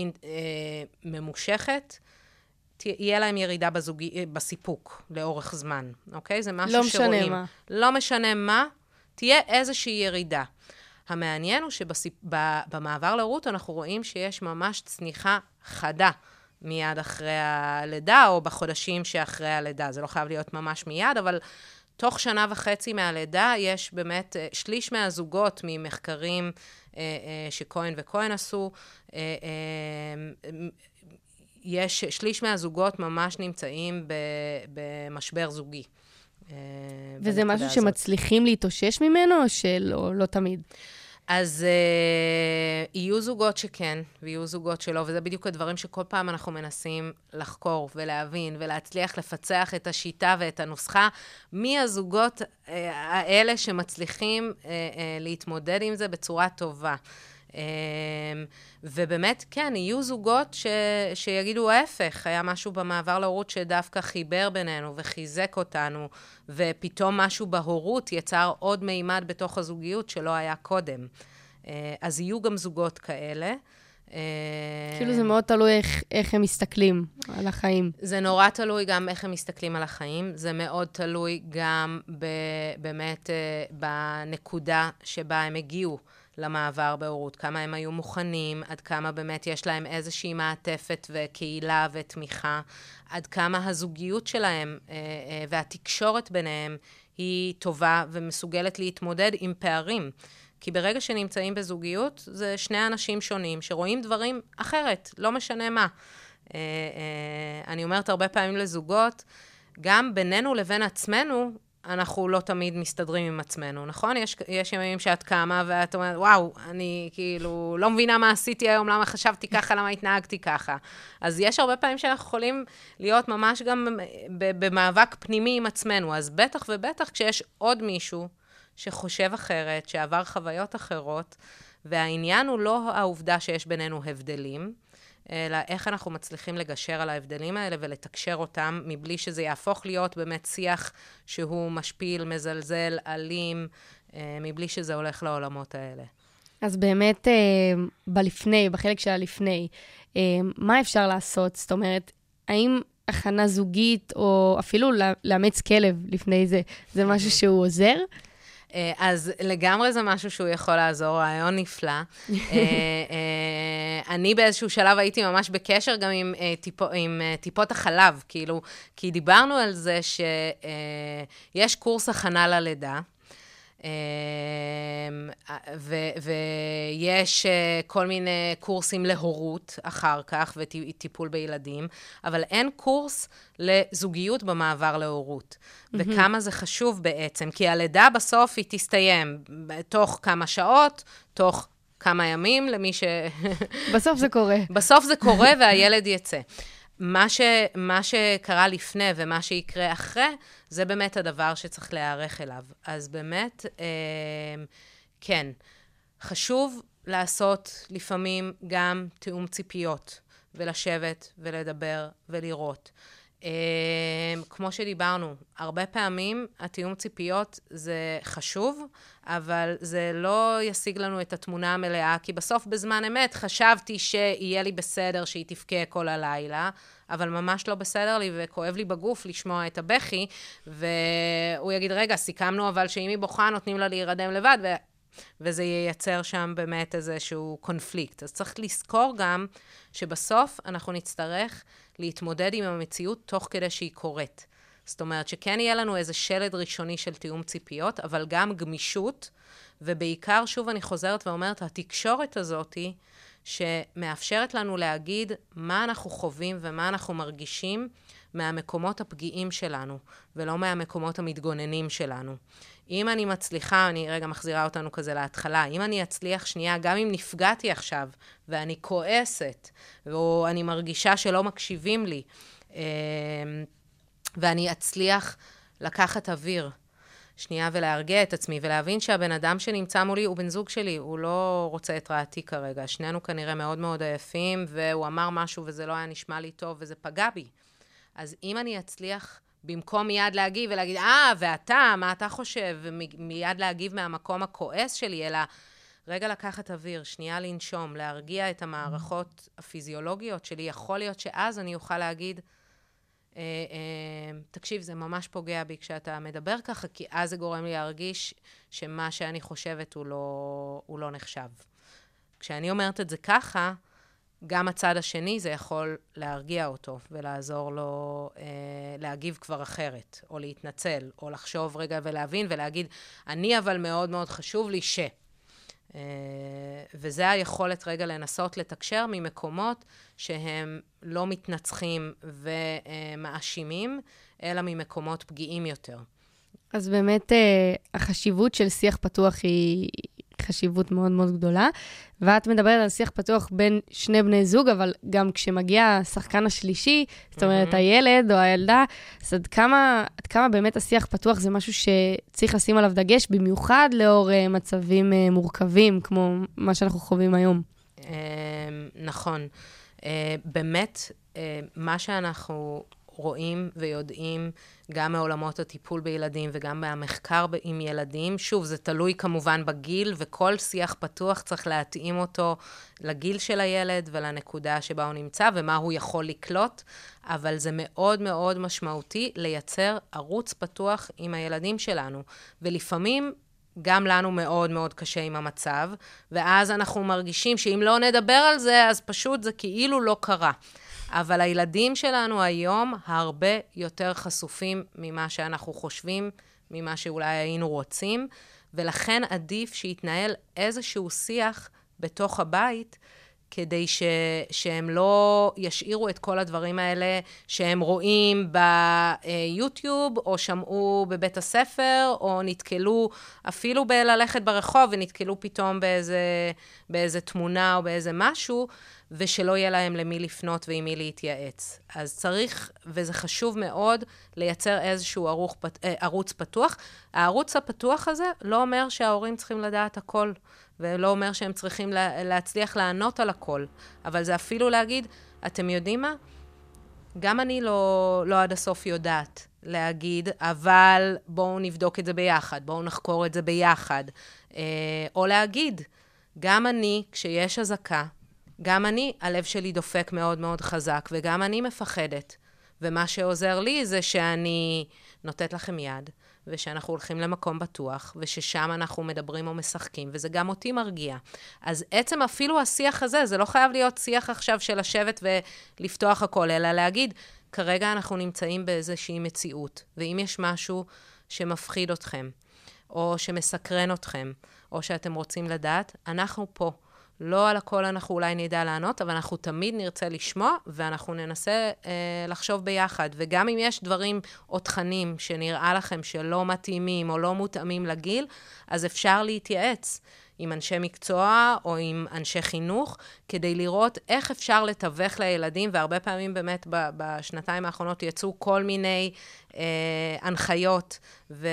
ממושכת, תהיה להם ירידה בזוגי, בסיפוק לאורך זמן, אוקיי? זה משהו לא שרואים. משנה מה. לא משנה מה, תהיה איזושהי ירידה. המעניין הוא שבמעבר להורות אנחנו רואים שיש ממש צניחה חדה מיד אחרי הלידה, או בחודשים שאחרי הלידה. זה לא חייב להיות ממש מיד, אבל תוך שנה וחצי מהלידה יש באמת שליש מהזוגות ממחקרים אה, אה, שכהן וכהן עשו, אה, אה, יש שליש מהזוגות ממש נמצאים ב, במשבר זוגי. אה, וזה משהו הזאת. שמצליחים להתאושש ממנו או שלא, לא תמיד? אז uh, יהיו זוגות שכן, ויהיו זוגות שלא, וזה בדיוק הדברים שכל פעם אנחנו מנסים לחקור ולהבין, ולהצליח לפצח את השיטה ואת הנוסחה, מי הזוגות uh, האלה שמצליחים uh, uh, להתמודד עם זה בצורה טובה. Um, ובאמת, כן, יהיו זוגות ש, שיגידו ההפך, היה משהו במעבר להורות שדווקא חיבר בינינו וחיזק אותנו, ופתאום משהו בהורות יצר עוד מימד בתוך הזוגיות שלא היה קודם. Uh, אז יהיו גם זוגות כאלה. Uh, כאילו זה מאוד תלוי איך, איך הם מסתכלים על החיים. זה נורא תלוי גם איך הם מסתכלים על החיים, זה מאוד תלוי גם ב, באמת uh, בנקודה שבה הם הגיעו למעבר בהורות, כמה הם היו מוכנים, עד כמה באמת יש להם איזושהי מעטפת וקהילה ותמיכה, עד כמה הזוגיות שלהם אה, אה, והתקשורת ביניהם היא טובה ומסוגלת להתמודד עם פערים. כי ברגע שנמצאים בזוגיות, זה שני אנשים שונים שרואים דברים אחרת, לא משנה מה. אה, אה, אני אומרת הרבה פעמים לזוגות, גם בינינו לבין עצמנו, אנחנו לא תמיד מסתדרים עם עצמנו, נכון? יש, יש ימים שאת קמה ואת אומרת, וואו, אני כאילו לא מבינה מה עשיתי היום, למה חשבתי ככה, למה התנהגתי ככה. אז יש הרבה פעמים שאנחנו יכולים להיות ממש גם במאבק פנימי עם עצמנו, אז בטח ובטח כשיש עוד מישהו שחושב אחרת, שעבר חוויות אחרות, והעניין הוא לא העובדה שיש בינינו הבדלים, אלא איך אנחנו מצליחים לגשר על ההבדלים האלה ולתקשר אותם, מבלי שזה יהפוך להיות באמת שיח שהוא משפיל, מזלזל, אלים, מבלי שזה הולך לעולמות האלה. אז באמת, בלפני, בחלק של הלפני, מה אפשר לעשות? זאת אומרת, האם הכנה זוגית, או אפילו לאמץ כלב לפני זה, זה משהו שהוא עוזר? אז לגמרי זה משהו שהוא יכול לעזור, רעיון נפלא. אני באיזשהו שלב הייתי ממש בקשר גם עם, טיפו, עם טיפות החלב, כאילו, כי דיברנו על זה שיש קורס הכנה ללידה, ו- ויש כל מיני קורסים להורות אחר כך וטיפול בילדים, אבל אין קורס לזוגיות במעבר להורות. וכמה זה חשוב בעצם, כי הלידה בסוף היא תסתיים תוך כמה שעות, תוך כמה ימים, למי ש... בסוף זה קורה. בסוף זה קורה והילד יצא. מה, ש, מה שקרה לפני ומה שיקרה אחרי, זה באמת הדבר שצריך להיערך אליו. אז באמת, אה, כן, חשוב לעשות לפעמים גם תיאום ציפיות, ולשבת ולדבר ולראות. אה, כמו שדיברנו, הרבה פעמים התיאום ציפיות זה חשוב, אבל זה לא ישיג לנו את התמונה המלאה, כי בסוף בזמן אמת חשבתי שיהיה לי בסדר שהיא תפקה כל הלילה, אבל ממש לא בסדר לי וכואב לי בגוף לשמוע את הבכי, והוא יגיד, רגע, סיכמנו אבל שאם היא בוכה נותנים לה להירדם לבד, ו... וזה ייצר שם באמת איזשהו קונפליקט. אז צריך לזכור גם שבסוף אנחנו נצטרך להתמודד עם המציאות תוך כדי שהיא קורית. זאת אומרת שכן יהיה לנו איזה שלד ראשוני של תיאום ציפיות, אבל גם גמישות, ובעיקר, שוב אני חוזרת ואומרת, התקשורת הזאת היא שמאפשרת לנו להגיד מה אנחנו חווים ומה אנחנו מרגישים מהמקומות הפגיעים שלנו, ולא מהמקומות המתגוננים שלנו. אם אני מצליחה, אני רגע מחזירה אותנו כזה להתחלה, אם אני אצליח שנייה, גם אם נפגעתי עכשיו, ואני כועסת, או אני מרגישה שלא מקשיבים לי, ואני אצליח לקחת אוויר, שנייה ולהרגיע את עצמי, ולהבין שהבן אדם שנמצא מולי הוא בן זוג שלי, הוא לא רוצה את רעתי כרגע. שנינו כנראה מאוד מאוד עייפים, והוא אמר משהו וזה לא היה נשמע לי טוב, וזה פגע בי. אז אם אני אצליח במקום מיד להגיב ולהגיד, אה, ואתה, מה אתה חושב? ומיד להגיב מהמקום הכועס שלי, אלא רגע לקחת אוויר, שנייה לנשום, להרגיע את המערכות הפיזיולוגיות שלי. יכול להיות שאז אני אוכל להגיד, תקשיב, זה ממש פוגע בי כשאתה מדבר ככה, כי אז זה גורם לי להרגיש שמה שאני חושבת הוא לא, הוא לא נחשב. כשאני אומרת את זה ככה, גם הצד השני זה יכול להרגיע אותו ולעזור לו אה, להגיב כבר אחרת, או להתנצל, או לחשוב רגע ולהבין ולהגיד, אני אבל מאוד מאוד חשוב לי ש... Uh, וזה היכולת רגע לנסות לתקשר ממקומות שהם לא מתנצחים ומאשימים, אלא ממקומות פגיעים יותר. אז באמת uh, החשיבות של שיח פתוח היא חשיבות מאוד מאוד גדולה, ואת מדברת על שיח פתוח בין שני בני זוג, אבל גם כשמגיע השחקן השלישי, זאת אומרת, mm-hmm. הילד או הילדה, אז עד כמה, עד כמה באמת השיח פתוח זה משהו שצריך לשים עליו דגש, במיוחד לאור uh, מצבים uh, מורכבים, כמו מה שאנחנו חווים היום. Uh, נכון. Uh, באמת, uh, מה שאנחנו רואים ויודעים גם מעולמות הטיפול בילדים וגם מהמחקר עם ילדים. שוב, זה תלוי כמובן בגיל, וכל שיח פתוח צריך להתאים אותו לגיל של הילד ולנקודה שבה הוא נמצא ומה הוא יכול לקלוט, אבל זה מאוד מאוד משמעותי לייצר ערוץ פתוח עם הילדים שלנו. ולפעמים גם לנו מאוד מאוד קשה עם המצב, ואז אנחנו מרגישים שאם לא נדבר על זה, אז פשוט זה כאילו לא קרה. אבל הילדים שלנו היום הרבה יותר חשופים ממה שאנחנו חושבים, ממה שאולי היינו רוצים, ולכן עדיף שיתנהל איזשהו שיח בתוך הבית, כדי ש, שהם לא ישאירו את כל הדברים האלה שהם רואים ביוטיוב, או שמעו בבית הספר, או נתקלו אפילו בללכת ברחוב, ונתקלו פתאום באיזה, באיזה תמונה או באיזה משהו, ושלא יהיה להם למי לפנות ועם מי להתייעץ. אז צריך, וזה חשוב מאוד, לייצר איזשהו ערוך, ערוץ פתוח. הערוץ הפתוח הזה לא אומר שההורים צריכים לדעת הכל, ולא אומר שהם צריכים להצליח לענות על הכל. אבל זה אפילו להגיד, אתם יודעים מה? גם אני לא, לא עד הסוף יודעת להגיד, אבל בואו נבדוק את זה ביחד, בואו נחקור את זה ביחד. או להגיד, גם אני, כשיש הזקה, גם אני, הלב שלי דופק מאוד מאוד חזק, וגם אני מפחדת. ומה שעוזר לי זה שאני נותנת לכם יד, ושאנחנו הולכים למקום בטוח, וששם אנחנו מדברים או משחקים, וזה גם אותי מרגיע. אז עצם אפילו השיח הזה, זה לא חייב להיות שיח עכשיו של לשבת ולפתוח הכל, אלא להגיד, כרגע אנחנו נמצאים באיזושהי מציאות, ואם יש משהו שמפחיד אתכם, או שמסקרן אתכם, או שאתם רוצים לדעת, אנחנו פה. לא על הכל אנחנו אולי נדע לענות, אבל אנחנו תמיד נרצה לשמוע, ואנחנו ננסה אה, לחשוב ביחד. וגם אם יש דברים או תכנים שנראה לכם שלא מתאימים או לא מותאמים לגיל, אז אפשר להתייעץ עם אנשי מקצוע או עם אנשי חינוך, כדי לראות איך אפשר לתווך לילדים, והרבה פעמים באמת בשנתיים האחרונות יצאו כל מיני אה, הנחיות ו-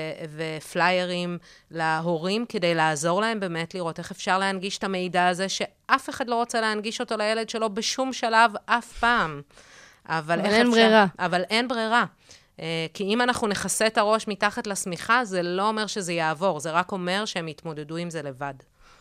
ופליירים להורים, כדי לעזור להם באמת לראות איך אפשר להנגיש את המידע הזה, שאף אחד לא רוצה להנגיש אותו לילד שלו בשום שלב אף פעם. אבל, אבל איך אין אפשר? ברירה. אבל אין ברירה. כי אם אנחנו נחסה את הראש מתחת לשמיכה, זה לא אומר שזה יעבור, זה רק אומר שהם יתמודדו עם זה לבד.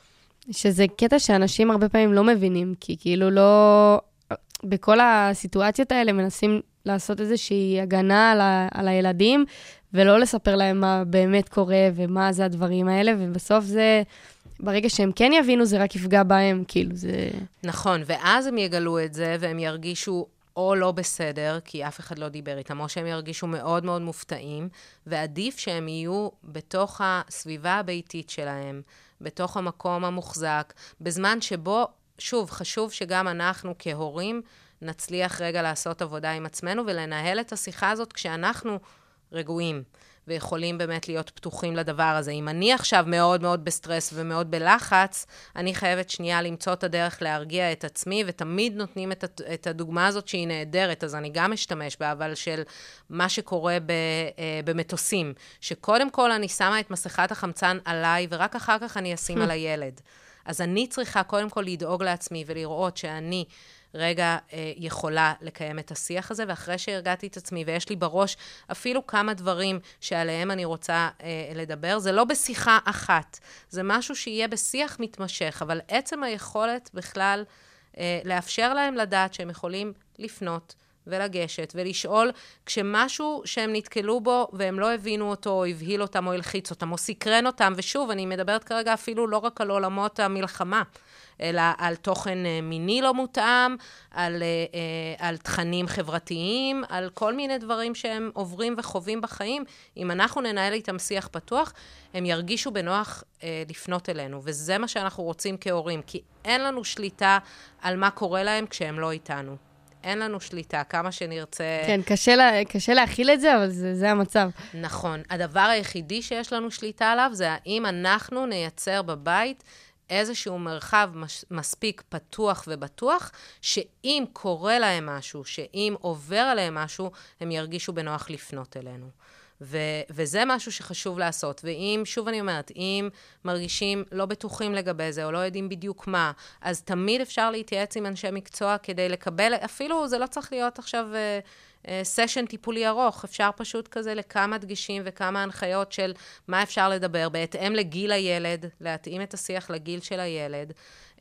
שזה קטע שאנשים הרבה פעמים לא מבינים, כי כאילו לא... בכל הסיטואציות האלה מנסים לעשות איזושהי הגנה על, ה... על הילדים, ולא לספר להם מה באמת קורה ומה זה הדברים האלה, ובסוף זה... ברגע שהם כן יבינו, זה רק יפגע בהם, כאילו זה... נכון, ואז הם יגלו את זה, והם ירגישו... או לא בסדר, כי אף אחד לא דיבר איתם, או שהם ירגישו מאוד מאוד מופתעים, ועדיף שהם יהיו בתוך הסביבה הביתית שלהם, בתוך המקום המוחזק, בזמן שבו, שוב, חשוב שגם אנחנו כהורים נצליח רגע לעשות עבודה עם עצמנו, ולנהל את השיחה הזאת כשאנחנו רגועים, ויכולים באמת להיות פתוחים לדבר הזה. אם אני עכשיו מאוד מאוד בסטרס ומאוד בלחץ, אני חייבת שנייה למצוא את הדרך להרגיע את עצמי, ותמיד נותנים את, את הדוגמה הזאת שהיא נהדרת, אז אני גם משתמש בה, אבל של מה שקורה ב, במטוסים, שקודם כל אני שמה את מסכת החמצן עליי, ורק אחר כך אני אשים על הילד. אז אני צריכה קודם כל לדאוג לעצמי, ולראות שאני... רגע אה, יכולה לקיים את השיח הזה, ואחרי שהרגעתי את עצמי, ויש לי בראש אפילו כמה דברים שעליהם אני רוצה אה, לדבר, זה לא בשיחה אחת, זה משהו שיהיה בשיח מתמשך, אבל עצם היכולת בכלל אה, לאפשר להם לדעת שהם יכולים לפנות ולגשת ולשאול, כשמשהו שהם נתקלו בו והם לא הבינו אותו, או הבהיל אותם, או הלחיץ אותם, או סקרן אותם, ושוב, אני מדברת כרגע אפילו לא רק על עולמות המלחמה, אלא על תוכן מיני לא מותאם, על, על תכנים חברתיים, על כל מיני דברים שהם עוברים וחווים בחיים. אם אנחנו ננהל איתם שיח פתוח, הם ירגישו בנוח לפנות אלינו, וזה מה שאנחנו רוצים כהורים, כי אין לנו שליטה על מה קורה להם כשהם לא איתנו. אין לנו שליטה, כמה שנרצה... כן, קשה, לה, קשה להכיל את זה, אבל זה, זה המצב. נכון. הדבר היחידי שיש לנו שליטה עליו, זה האם אנחנו נייצר בבית איזשהו מרחב מספיק פתוח ובטוח, שאם קורה להם משהו, שאם עובר עליהם משהו, הם ירגישו בנוח לפנות אלינו. ו- וזה משהו שחשוב לעשות. ואם, שוב אני אומרת, אם מרגישים לא בטוחים לגבי זה, או לא יודעים בדיוק מה, אז תמיד אפשר להתייעץ עם אנשי מקצוע כדי לקבל, אפילו זה לא צריך להיות עכשיו סשן טיפולי ארוך, אפשר פשוט כזה לכמה דגשים וכמה הנחיות של מה אפשר לדבר, בהתאם לגיל הילד, להתאים את השיח לגיל של הילד.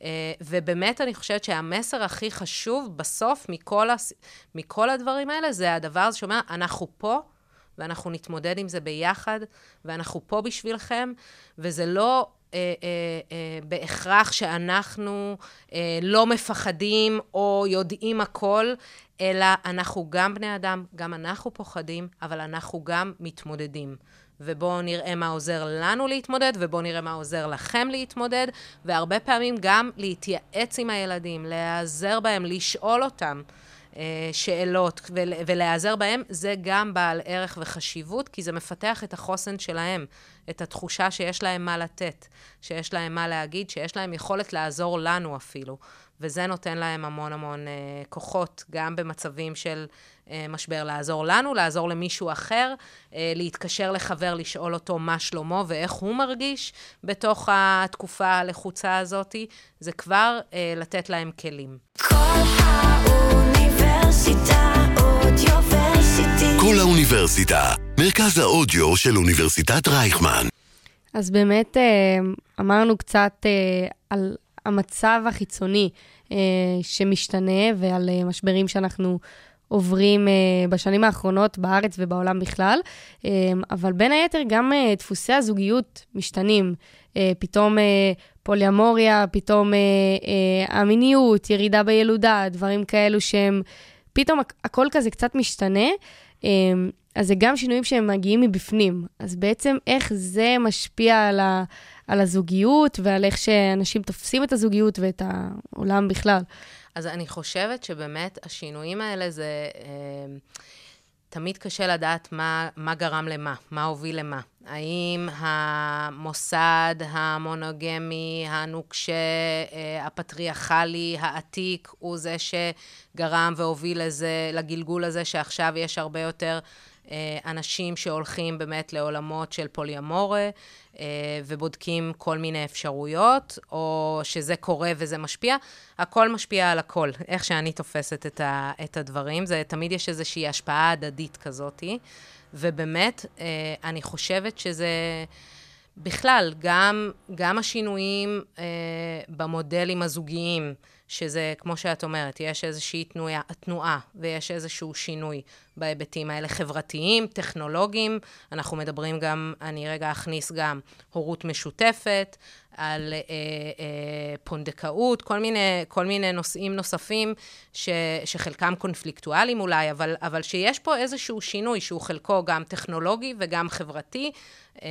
ובאמת אני חושבת שהמסר הכי חשוב בסוף מכל, הס... מכל הדברים האלה, זה הדבר הזה שאומר, אנחנו פה, ואנחנו נתמודד עם זה ביחד, ואנחנו פה בשבילכם, וזה לא אה, אה, אה, בהכרח שאנחנו אה, לא מפחדים או יודעים הכל, אלא אנחנו גם בני אדם, גם אנחנו פוחדים, אבל אנחנו גם מתמודדים. ובואו נראה מה עוזר לנו להתמודד, ובואו נראה מה עוזר לכם להתמודד, והרבה פעמים גם להתייעץ עם הילדים, להיעזר בהם, לשאול אותם שאלות ולהיעזר בהם, זה גם בעל ערך וחשיבות, כי זה מפתח את החוסן שלהם, את התחושה שיש להם מה לתת, שיש להם מה להגיד, שיש להם יכולת לעזור לנו אפילו, וזה נותן להם המון המון uh, כוחות, גם במצבים של uh, משבר, לעזור לנו, לעזור למישהו אחר, uh, להתקשר לחבר, לשאול אותו מה שלמה ואיך הוא מרגיש בתוך התקופה הלחוצה הזאת, זה כבר uh, לתת להם כלים. כל האוניברסיטה, מרכז האודיו של אוניברסיטת רייכמן. אז באמת אמרנו קצת על המצב החיצוני שמשתנה ועל משברים שאנחנו עוברים בשנים האחרונות בארץ ובעולם בכלל, אבל בין היתר גם דפוסי הזוגיות משתנים. פתאום פוליאמוריה, פתאום המיניות, ירידה בילודה, דברים כאלו שהם, פתאום הכל כזה קצת משתנה, אז זה גם שינויים שהם מגיעים מבפנים. אז בעצם איך זה משפיע על, ה, על הזוגיות ועל איך שאנשים תופסים את הזוגיות ואת העולם בכלל. אז אני חושבת שבאמת השינויים האלה זה... תמיד קשה לדעת מה, מה גרם למה, מה הוביל למה. האם המוסד המונוגמי, הנוקשה, הפטריארכלי, העתיק, הוא זה שגרם והוביל לזה, לגלגול הזה שעכשיו יש הרבה יותר אנשים שהולכים באמת לעולמות של פוליאמורה, ובודקים כל מיני אפשרויות, או שזה קורה וזה משפיע. הכל משפיע על הכל, איך שאני תופסת את, ה, את הדברים. זה תמיד יש איזושהי השפעה הדדית כזאת, ובאמת, אני חושבת שזה בכלל, גם, גם השינויים במודלים הזוגיים, שזה, כמו שאת אומרת, יש איזושהי תנועה, תנועה ויש איזשהו שינוי בהיבטים האלה חברתיים, טכנולוגיים. אנחנו מדברים גם, אני רגע אכניס גם הורות משותפת, על אה, אה, פונדקאות, כל מיני, כל מיני נושאים נוספים ש, שחלקם קונפליקטואליים אולי, אבל, אבל שיש פה איזשהו שינוי שהוא חלקו גם טכנולוגי וגם חברתי אה,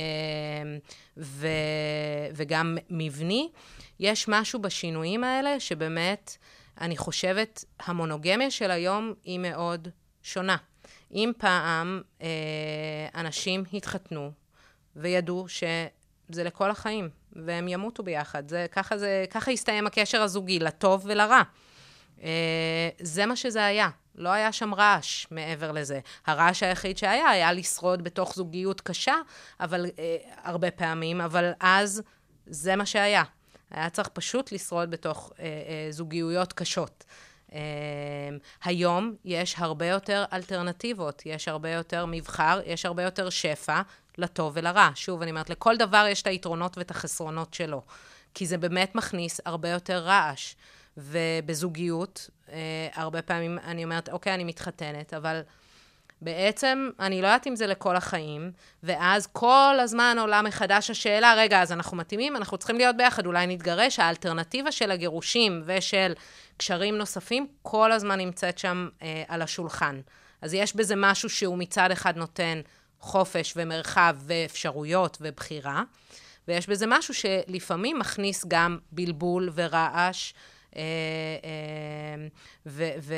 ו, וגם מבני. יש משהו בשינויים האלה שבאמת, אני חושבת, המונוגמיה של היום היא מאוד שונה. אם פעם אה, אנשים התחתנו וידעו שזה לכל החיים, והם ימותו ביחד. זה, ככה, זה, ככה הסתיים הקשר הזוגי, לטוב ולרע. אה, זה מה שזה היה. לא היה שם רעש מעבר לזה. הרעש היחיד שהיה היה לשרוד בתוך זוגיות קשה, אבל אה, הרבה פעמים, אבל אז זה מה שהיה. היה צריך פשוט לשרוד בתוך אה, אה, זוגיות קשות. אה, היום יש הרבה יותר אלטרנטיבות, יש הרבה יותר מבחר, יש הרבה יותר שפע לטוב ולרע. שוב, אני אומרת, לכל דבר יש את היתרונות ואת החסרונות שלו, כי זה באמת מכניס הרבה יותר רעש. ובזוגיות, אה, הרבה פעמים אני אומרת, אוקיי, אני מתחתנת, אבל בעצם אני לא יודעת אם זה לכל החיים, ואז כל הזמן עולה מחדש השאלה, רגע, אז אנחנו מתאימים, אנחנו צריכים להיות ביחד, אולי נתגרש, האלטרנטיבה של הגירושים ושל קשרים נוספים, כל הזמן נמצאת שם אה, על השולחן. אז יש בזה משהו שהוא מצד אחד נותן חופש ומרחב ואפשרויות ובחירה, ויש בזה משהו שלפעמים מכניס גם בלבול ורעש, אה, אה, ו... ו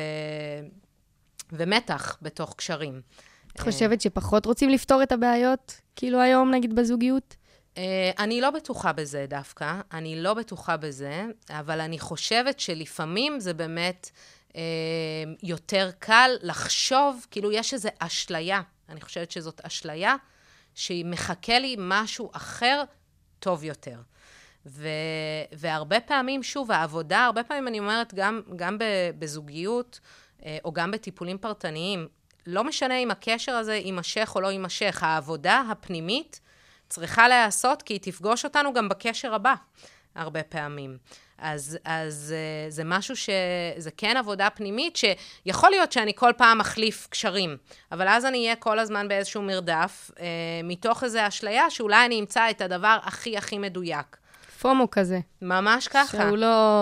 ומתח בתוך קשרים. את חושבת שפחות רוצים לפתור את הבעיות? כאילו היום נגיד בזוגיות? אני לא בטוחה בזה דווקא, אני לא בטוחה בזה, אבל אני חושבת שלפעמים זה באמת יותר קל לחשוב, כאילו יש איזו אשליה, אני חושבת שזאת אשליה, שהיא מחכה לי משהו אחר טוב יותר. ו- והרבה פעמים, שוב, העבודה, הרבה פעמים אני אומרת גם, גם בזוגיות, או גם בטיפולים פרטניים, לא משנה אם הקשר הזה יימשך או לא יימשך, העבודה הפנימית צריכה להיעשות, כי היא תפגוש אותנו גם בקשר הבא, הרבה פעמים. אז, אז זה משהו שזה כן עבודה פנימית, שיכול להיות שאני כל פעם מחליף קשרים, אבל אז אני אהיה כל הזמן באיזשהו מרדף, מתוך איזו אשליה, שאולי אני אמצא את הדבר הכי הכי מדויק. פומו כזה. ממש ככה. שהוא לא...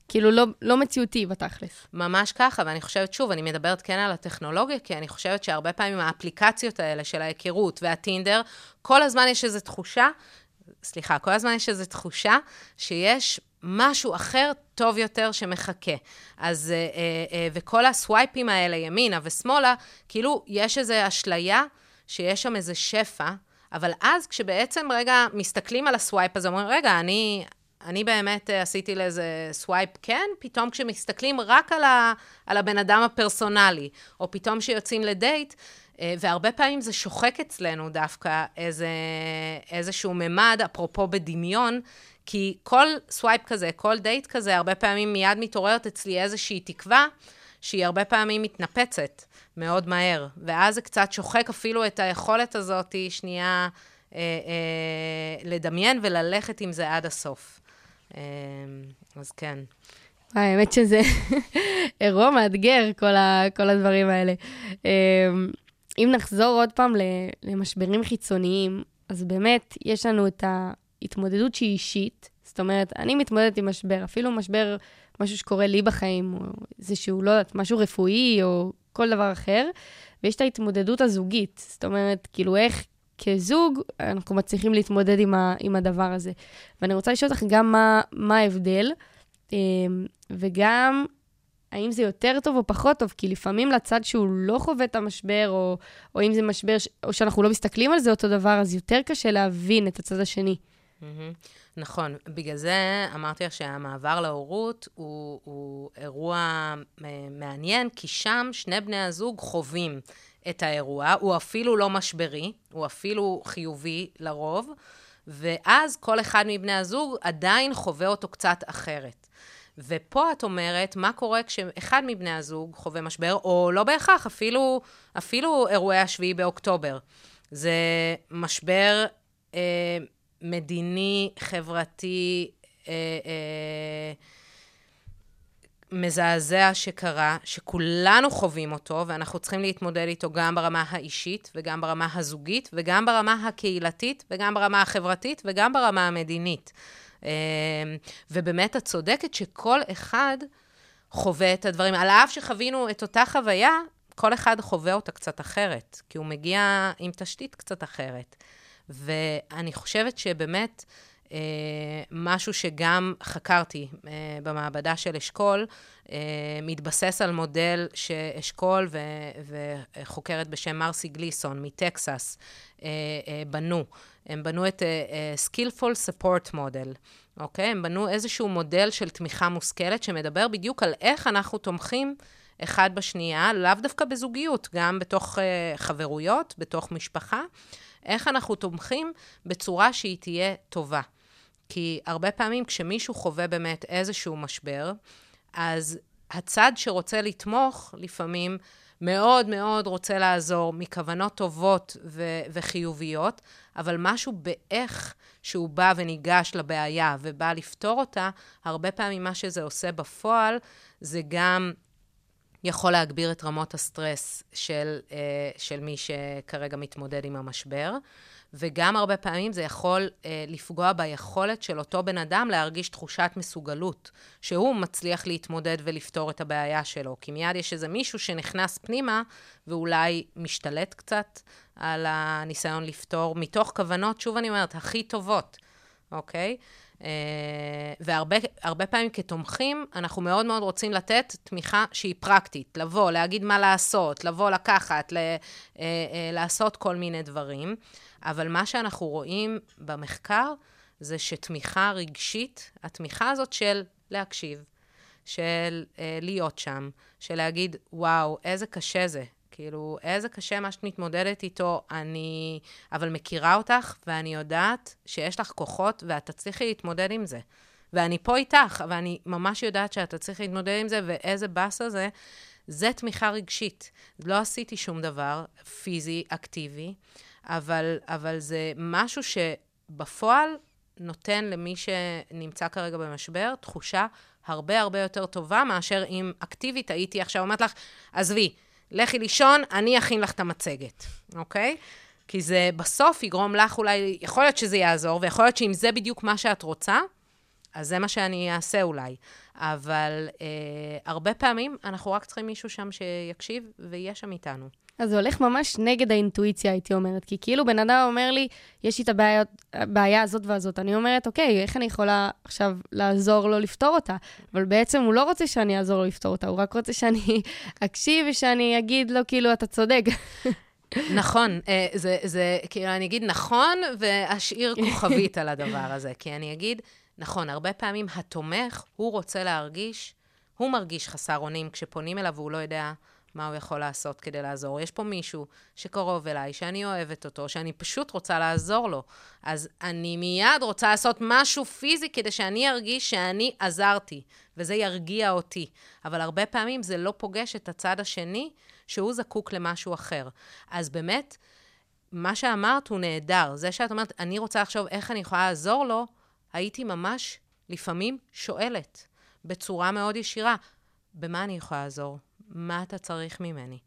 כאילו לא, לא מציאותי בתכלס. ממש ככה, ואני חושבת, שוב, אני מדברת כן על הטכנולוגיה, כי אני חושבת שהרבה פעמים האפליקציות האלה של ההיכרות והטינדר, כל הזמן יש איזו תחושה, סליחה, כל הזמן יש איזו תחושה שיש משהו אחר טוב יותר שמחכה. אז, וכל הסווייפים האלה, ימינה ושמאלה, כאילו יש איזו אשליה שיש שם איזה שפע, אבל אז כשבעצם רגע מסתכלים על הסווייפ הזה, אומרים, רגע, אני, אני באמת עשיתי לאיזה סווייפ כן, פתאום כשמסתכלים רק על, ה, על הבן אדם הפרסונלי, או פתאום שיוצאים לדייט, והרבה פעמים זה שוחק אצלנו דווקא איזה, איזשהו ממד, אפרופו בדמיון, כי כל סווייפ כזה, כל דייט כזה, הרבה פעמים מיד מתעוררת אצלי איזושהי תקווה, שהיא הרבה פעמים מתנפצת מאוד מהר, ואז זה קצת שוחק אפילו את היכולת הזאת, שנייה אה, אה, לדמיין וללכת עם זה עד הסוף. אה, אז כן. האמת שזה אירוע מאתגר, כל, ה, כל הדברים האלה. אה, אם נחזור עוד פעם למשברים חיצוניים, אז באמת יש לנו את ההתמודדות שהיא אישית, זאת אומרת, אני מתמודדת עם משבר, אפילו משבר, משהו שקורה לי בחיים, או איזשהו, לא יודעת, משהו רפואי, או כל דבר אחר, ויש את ההתמודדות הזוגית, זאת אומרת, כאילו איך כזוג אנחנו מצליחים להתמודד עם, ה, עם הדבר הזה. ואני רוצה לשאול אותך גם מה, מה ההבדל, וגם האם זה יותר טוב או פחות טוב, כי לפעמים לצד שהוא לא חווה את המשבר, או, או אם זה משבר, או שאנחנו לא מסתכלים על זה אותו דבר, אז יותר קשה להבין את הצד השני. נכון, בגלל זה אמרתי שהמעבר להורות הוא, הוא אירוע מעניין, כי שם שני בני הזוג חווים את האירוע, הוא אפילו לא משברי, הוא אפילו חיובי לרוב, ואז כל אחד מבני הזוג עדיין חווה אותו קצת אחרת. ופה את אומרת, מה קורה כשאחד מבני הזוג חווה משבר, או לא בהכרח, אפילו, אפילו אירועי השביעי באוקטובר. זה משבר אה, מדיני, חברתי, אה, אה, מזעזע שקרה, שכולנו חווים אותו, ואנחנו צריכים להתמודד איתו גם ברמה האישית, וגם ברמה הזוגית, וגם ברמה הקהילתית, וגם ברמה החברתית, וגם ברמה המדינית. ובאמת את צודקת שכל אחד חווה את הדברים, על אף שחווינו את אותה חוויה, כל אחד חווה אותה קצת אחרת, כי הוא מגיע עם תשתית קצת אחרת. ואני חושבת שבאמת משהו שגם חקרתי במעבדה של אשכול, מתבסס על מודל שאשכול וחוקרת בשם מרסי גליסון מטקסס בנו. הם בנו את uh, Skillful Support Model, אוקיי? הם בנו איזשהו מודל של תמיכה מושכלת, שמדבר בדיוק על איך אנחנו תומכים אחד בשנייה, לאו דווקא בזוגיות, גם בתוך uh, חברויות, בתוך משפחה, איך אנחנו תומכים בצורה שהיא תהיה טובה. כי הרבה פעמים כשמישהו חווה באמת איזשהו משבר, אז הצד שרוצה לתמוך לפעמים מאוד מאוד רוצה לעזור מכוונות טובות ו- וחיוביות, אבל משהו באיך שהוא בא וניגש לבעיה ובא לפתור אותה, הרבה פעמים מה שזה עושה בפועל, זה גם יכול להגביר את רמות הסטרס של, של מי שכרגע מתמודד עם המשבר, וגם הרבה פעמים זה יכול אה, לפגוע ביכולת של אותו בן אדם להרגיש תחושת מסוגלות, שהוא מצליח להתמודד ולפתור את הבעיה שלו. כי מיד יש איזה מישהו שנכנס פנימה, ואולי משתלט קצת על הניסיון לפתור, מתוך כוונות, שוב אני אומרת, הכי טובות, אוקיי? אה, והרבה הרבה פעמים כתומכים, אנחנו מאוד מאוד רוצים לתת תמיכה שהיא פרקטית, לבוא, להגיד מה לעשות, לבוא לקחת, ל, אה, אה, לעשות כל מיני דברים. אבל מה שאנחנו רואים במחקר, זה שתמיכה רגשית, התמיכה הזאת של להקשיב, של אה, להיות שם, של להגיד, וואו, איזה קשה זה, כאילו, איזה קשה מה שאת מתמודדת איתו, אני, אבל מכירה אותך, ואני יודעת שיש לך כוחות, ואת תצליחי להתמודד עם זה. ואני פה איתך, ואני ממש יודעת שאת תצליחי להתמודד עם זה, ואיזה בסה זה, זה תמיכה רגשית. לא עשיתי שום דבר פיזי, אקטיבי, אבל, אבל זה משהו שבפועל נותן למי שנמצא כרגע במשבר, תחושה הרבה הרבה יותר טובה, מאשר אם אקטיבית הייתי עכשיו אומרת לך, עזבי, לכי לישון, אני אכין לך את המצגת, אוקיי? כי זה בסוף יגרום לך אולי, יכול להיות שזה יעזור, ויכול להיות שאם זה בדיוק מה שאת רוצה, אז זה מה שאני אעשה אולי. אבל אה, הרבה פעמים אנחנו רק צריכים מישהו שם שיקשיב ויהיה שם איתנו. אז זה הולך ממש נגד האינטואיציה, הייתי אומרת. כי כאילו בן אדם אומר לי, יש לי את הבעיה, הבעיה הזאת והזאת. אני אומרת, אוקיי, איך אני יכולה עכשיו לעזור לו לפתור אותה? אבל בעצם הוא לא רוצה שאני אעזור לו לפתור אותה, הוא רק רוצה שאני אקשיב ושאני אגיד לו, כאילו, אתה צודק. נכון, זה, זה, כאילו, אני אגיד נכון, ואשאיר כוכבית על הדבר הזה. כי אני אגיד, נכון, הרבה פעמים התומך, הוא רוצה להרגיש, הוא מרגיש חסר אונים כשפונים אליו, והוא לא יודע מה הוא יכול לעשות כדי לעזור. יש פה מישהו שקרוב אליי, שאני אוהבת אותו, שאני פשוט רוצה לעזור לו. אז אני מיד רוצה לעשות משהו פיזי כדי שאני ארגיש שאני עזרתי, וזה ירגיע אותי. אבל הרבה פעמים זה לא פוגש את הצד השני, שהוא זקוק למשהו אחר. אז באמת, מה שאמרת הוא נהדר. זה שאת אומרת, אני רוצה לחשוב איך אני יכולה לעזור לו, הייתי ממש לפעמים שואלת, בצורה מאוד ישירה, במה אני יכולה לעזור? מה אתה צריך ממני?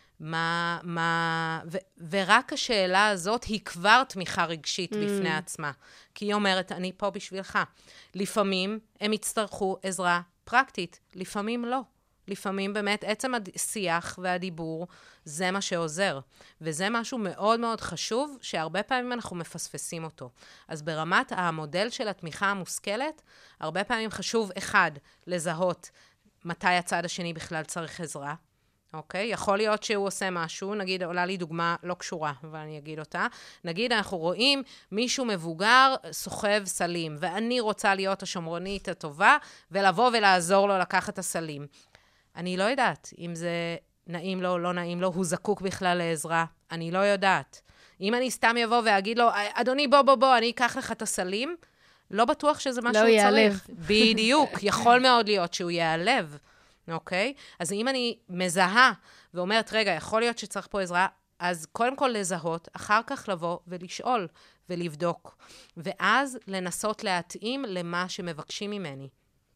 מה, מה, ו, ורק השאלה הזאת היא כבר תמיכה רגשית mm. בפני עצמה. כי היא אומרת, אני פה בשבילך. לפעמים הם יצטרכו עזרה פרקטית, לפעמים לא. לפעמים באמת עצם השיח והדיבור זה מה שעוזר. וזה משהו מאוד מאוד חשוב, שהרבה פעמים אנחנו מפספסים אותו. אז ברמת המודל של התמיכה המושכלת, הרבה פעמים חשוב אחד, לזהות מתי הצד השני בכלל צריך עזרה. אוקיי? יכול להיות שהוא עושה משהו, נגיד, עולה לי דוגמה לא קשורה, אבל אני אגיד אותה. נגיד, אנחנו רואים מישהו מבוגר סוחב סלים, ואני רוצה להיות השומרונית הטובה, ולבוא ולעזור לו לקחת את הסלים. אני לא יודעת אם זה נעים לו או לא נעים לו, הוא זקוק בכלל לעזרה. אני לא יודעת. אם אני סתם יבוא ואגיד לו, אדוני, בוא, בוא, בוא, אני אקח לך את הסלים, לא בטוח שזה מה שהוא צריך. בדיוק, יכול מאוד להיות שהוא יעלב. אוקיי? אז אם אני מזהה ואומרת, רגע, יכול להיות שצריך פה עזרה, אז קודם כל לזהות, אחר כך לבוא ולשאול ולבדוק. ואז לנסות להתאים למה שמבקשים ממני.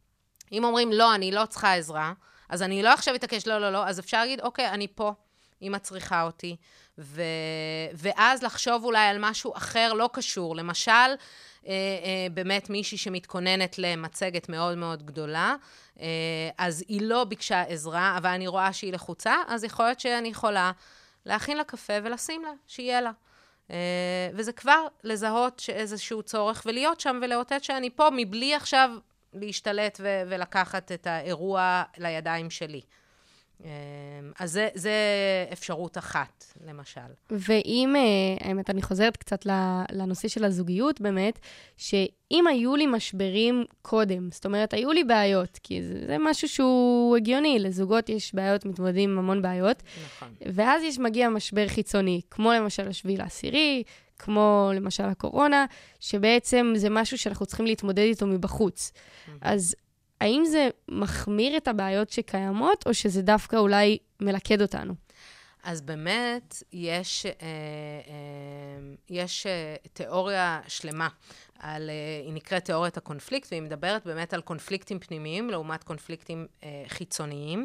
אם אומרים, לא, אני לא צריכה עזרה, אז אני לא עכשיו אתעקש, לא, לא, לא, אז אפשר להגיד, אוקיי, אני פה, אמא צריכה אותי, ו... ואז לחשוב אולי על משהו אחר לא קשור. למשל, אה, אה, באמת מישהי שמתכוננת למצגת מאוד מאוד גדולה, אה, אז היא לא ביקשה עזרה, אבל אני רואה שהיא לחוצה, אז יכול להיות שאני יכולה להכין לה קפה ולשים לה, שיהיה לה. אה, וזה כבר לזהות שאיזשהו צורך, ולהיות שם ולאותת שאני פה, מבלי עכשיו להשתלט ו- ולקחת את האירוע לידיים שלי. אז זה, זה אפשרות אחת, למשל. ואם, האמת, אני חוזרת קצת לנושא של הזוגיות, באמת, שאם היו לי משברים קודם, זאת אומרת, היו לי בעיות, כי זה, זה משהו שהוא הגיוני, לזוגות יש בעיות, מתמודדים עם המון בעיות, נכון. ואז יש מגיע משבר חיצוני, כמו למשל השביעי לעשירי, כמו למשל הקורונה, שבעצם זה משהו שאנחנו צריכים להתמודד איתו מבחוץ. Mm-hmm. אז האם זה מחמיר את הבעיות שקיימות, או שזה דווקא אולי מלכד אותנו? אז באמת, יש, אה, אה, יש אה, תיאוריה שלמה, על, אה, היא נקראת תיאוריית הקונפליקט, והיא מדברת באמת על קונפליקטים פנימיים, לעומת קונפליקטים אה, חיצוניים,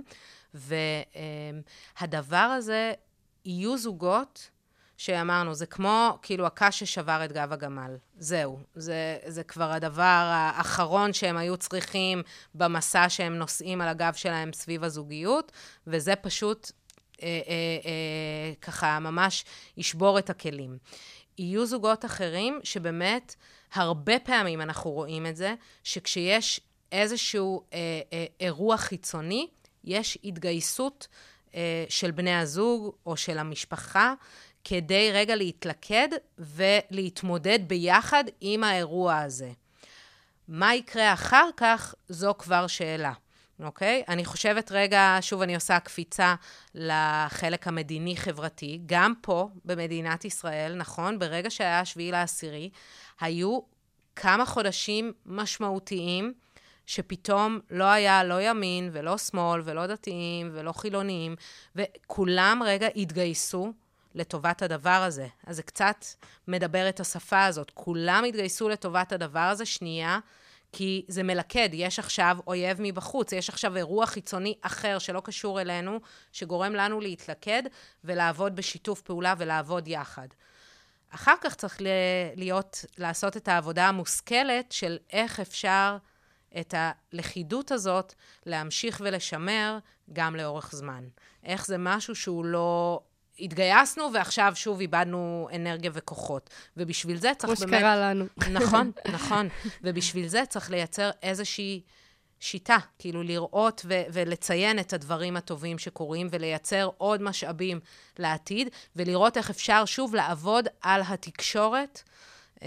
והדבר הזה, יהיו זוגות, שאמרנו, זה כמו כאילו הקש ששבר את גב הגמל. זהו. זה, זה כבר הדבר האחרון שהם היו צריכים במסע שהם נושאים על הגב שלהם סביב הזוגיות, וזה פשוט אה, אה, אה, ככה ממש ישבור את הכלים. יהיו זוגות אחרים שבאמת הרבה פעמים אנחנו רואים את זה, שכשיש איזשהו אה, אה, אירוע חיצוני, יש התגייסות אה, של בני הזוג או של המשפחה, כדי רגע להתלכד ולהתמודד ביחד עם האירוע הזה. מה יקרה אחר כך, זו כבר שאלה, אוקיי? אני חושבת רגע, שוב אני עושה קפיצה לחלק המדיני-חברתי, גם פה במדינת ישראל, נכון? ברגע שהיה השביעי לעשירי, היו כמה חודשים משמעותיים, שפתאום לא היה לא ימין ולא שמאל ולא דתיים ולא חילוניים, וכולם רגע התגייסו, לטובת הדבר הזה. אז זה קצת מדבר את השפה הזאת. כולם התגייסו לטובת הדבר הזה, שנייה, כי זה מלכד. יש עכשיו אויב מבחוץ, יש עכשיו אירוע חיצוני אחר שלא קשור אלינו, שגורם לנו להתלכד ולעבוד בשיתוף פעולה ולעבוד יחד. אחר כך צריך להיות, לעשות את העבודה המושכלת של איך אפשר את הלכידות הזאת להמשיך ולשמר גם לאורך זמן. איך זה משהו שהוא לא... התגייסנו ועכשיו שוב איבדנו אנרגיה וכוחות. ובשביל זה צריך באמת... כמו שקרה לנו. נכון, נכון. ובשביל זה צריך לייצר איזושהי שיטה, כאילו לראות ו- ולציין את הדברים הטובים שקורים, ולייצר עוד משאבים לעתיד, ולראות איך אפשר שוב לעבוד על התקשורת אה,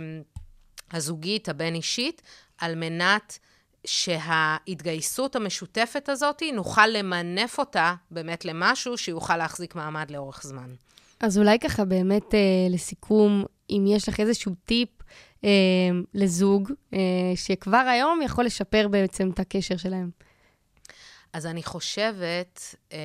הזוגית, הבין-אישית, על מנת שההתגייסות המשותפת הזאת, נוכל למנף אותה באמת למשהו שיוכל להחזיק מעמד לאורך זמן. אז אולי ככה באמת אה, לסיכום, אם יש לך איזשהו טיפ אה, לזוג, אה, שכבר היום יכול לשפר בעצם את הקשר שלהם. אז אני חושבת, אה,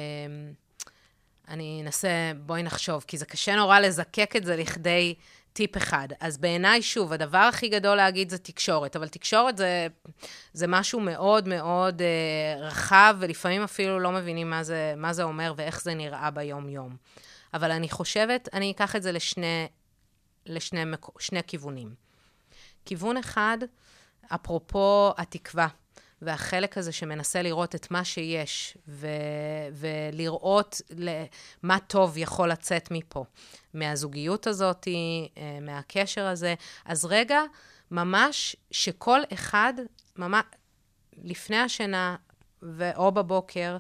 אני אנסה, בואי נחשוב, כי זה קשה נורא לזקק את זה לכדי טיפ אחד. אז בעיניי, שוב, הדבר הכי גדול להגיד זה תקשורת, אבל תקשורת זה, זה משהו מאוד מאוד אה, רחב, ולפעמים אפילו לא מבינים מה זה, מה זה אומר ואיך זה נראה ביום-יום. אבל אני חושבת, אני אקח את זה לשני, לשני שני כיוונים. כיוון אחד, אפרופו התקווה, והחלק הזה שמנסה לראות את מה שיש, ו- ולראות מה טוב יכול לצאת מפה, מהזוגיות הזאת, מהקשר הזה. אז רגע, ממש שכל אחד, ממש לפני השינה, או בבוקר,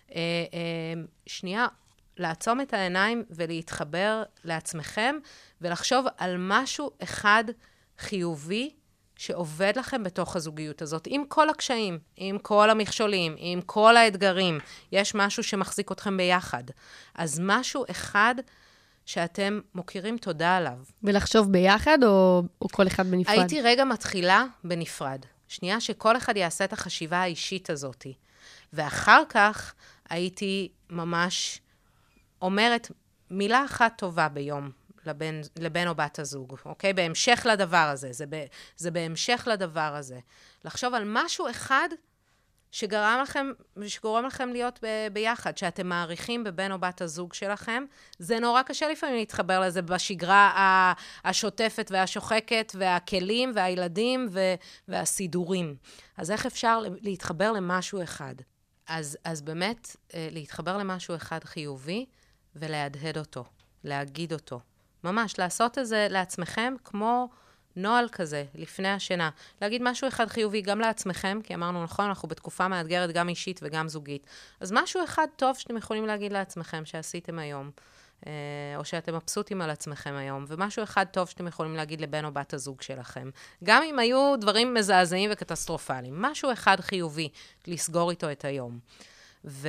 שנייה, לעצום את העיניים ולהתחבר לעצמכם, ולחשוב על משהו אחד חיובי, שעובד לכם בתוך הזוגיות הזאת, עם כל הקשיים, עם כל המכשולים, עם כל האתגרים, יש משהו שמחזיק אתכם ביחד. אז משהו אחד שאתם מוכירים תודה עליו. ולחשוב ביחד או, או כל אחד בנפרד? הייתי רגע מתחילה בנפרד. שנייה שכל אחד יעשה את החשיבה האישית הזאת. ואחר כך הייתי ממש אומרת מילה אחת טובה ביום. לבן, לבן או בת הזוג, אוקיי? בהמשך לדבר הזה, זה, ב, זה בהמשך לדבר הזה. לחשוב על משהו אחד שגרם לכם, שגורם לכם להיות ב, ביחד, שאתם מעריכים בבן או בת הזוג שלכם. זה נורא קשה לפעמים להתחבר לזה בשגרה השוטפת והשוחקת, והכלים והילדים ו, והסידורים. אז איך אפשר להתחבר למשהו אחד? אז, אז באמת, להתחבר למשהו אחד חיובי ולהדהד אותו, להגיד אותו. ממש, לעשות את זה לעצמכם כמו נועל כזה, לפני השינה. להגיד משהו אחד חיובי גם לעצמכם, כי אמרנו, נכון, אנחנו בתקופה מאתגרת גם אישית וגם זוגית. אז משהו אחד טוב שאתם יכולים להגיד לעצמכם שעשיתם היום, או שאתם מבסוטים על עצמכם היום, ומשהו אחד טוב שאתם יכולים להגיד לבן או בת הזוג שלכם. גם אם היו דברים מזעזעים וקטסטרופליים. משהו אחד חיובי, לסגור איתו את היום. ו...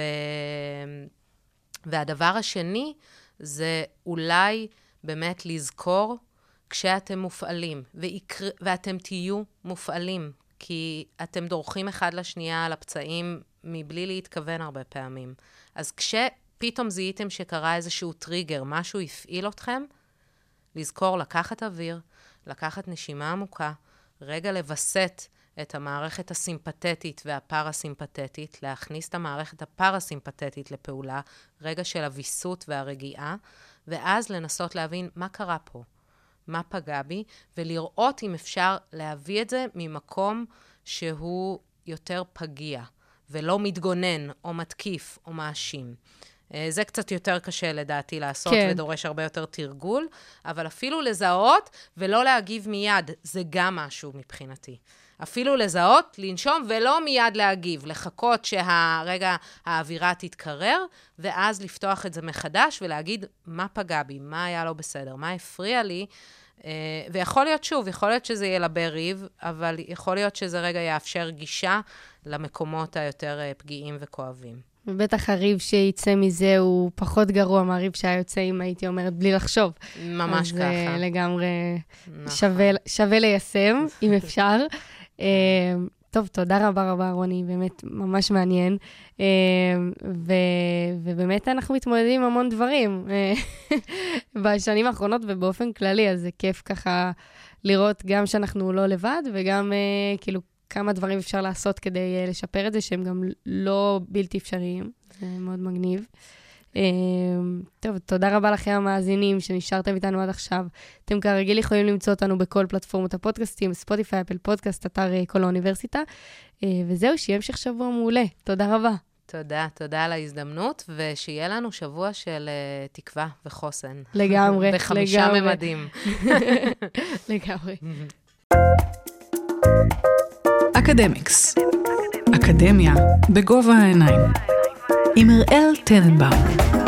והדבר השני, זה אולי באמת לזכור כשאתם מופעלים, ויקר... ואתם תהיו מופעלים, כי אתם דורכים אחד לשנייה על הפצעים מבלי להתכוון הרבה פעמים. אז כשפתאום זיהיתם שקרה איזשהו טריגר, משהו הפעיל אתכם, לזכור לקחת אוויר, לקחת נשימה עמוקה, רגע לבסט את המערכת הסימפתטית והפרסימפתטית, להכניס את המערכת הפרסימפתטית לפעולה, רגע של הוויסות והרגיעה, ואז לנסות להבין מה קרה פה, מה פגע בי, ולראות אם אפשר להביא את זה ממקום שהוא יותר פגיע, ולא מתגונן או מתקיף או מאשים. זה קצת יותר קשה לדעתי לעשות, כן. ודורש הרבה יותר תרגול, אבל אפילו לזהות ולא להגיב מיד, זה גם משהו מבחינתי. אפילו לזהות, לנשום ולא מיד להגיב, לחכות שהרגע האווירה תתקרר, ואז לפתוח את זה מחדש ולהגיד מה פגע בי, מה היה לא בסדר, מה הפריע לי, ויכול להיות שוב, יכול להיות שזה ילבה ריב, אבל יכול להיות שזה רגע יאפשר גישה למקומות היותר פגיעים וכואבים. ובטח הריב שיצא מזה הוא פחות גרוע מהריב שהיה יוצא, אם הייתי אומרת, בלי לחשוב. ממש אז ככה. אז לגמרי נכון. שווה, שווה ליישם, אם אפשר. טוב, תודה רבה רבה, רוני, באמת ממש מעניין. ו, ובאמת אנחנו מתמודדים עם המון דברים בשנים האחרונות ובאופן כללי, אז זה כיף ככה לראות גם שאנחנו לא לבד, וגם כאילו כמה דברים אפשר לעשות כדי לשפר את זה, שהם גם לא בלתי אפשריים. זה מאוד מגניב. טוב, תודה רבה לכם המאזינים שנשארתם איתנו עד עכשיו. אתם כרגיל יכולים למצוא אותנו בכל פלטפורמות הפודקאסטים, ספוטיפיי, אפל פודקאסט, אתר כל האוניברסיטה. וזהו, שיהיה המשך שבוע מעולה. תודה רבה. תודה, תודה על ההזדמנות, ושיהיה לנו שבוע של uh, תקווה וחוסן. לגמרי, בחמישה לגמרי. ממדים. לגמרי. אקדמיקס. אקדמיה בגובה העיניים. עם אראל טננבאום.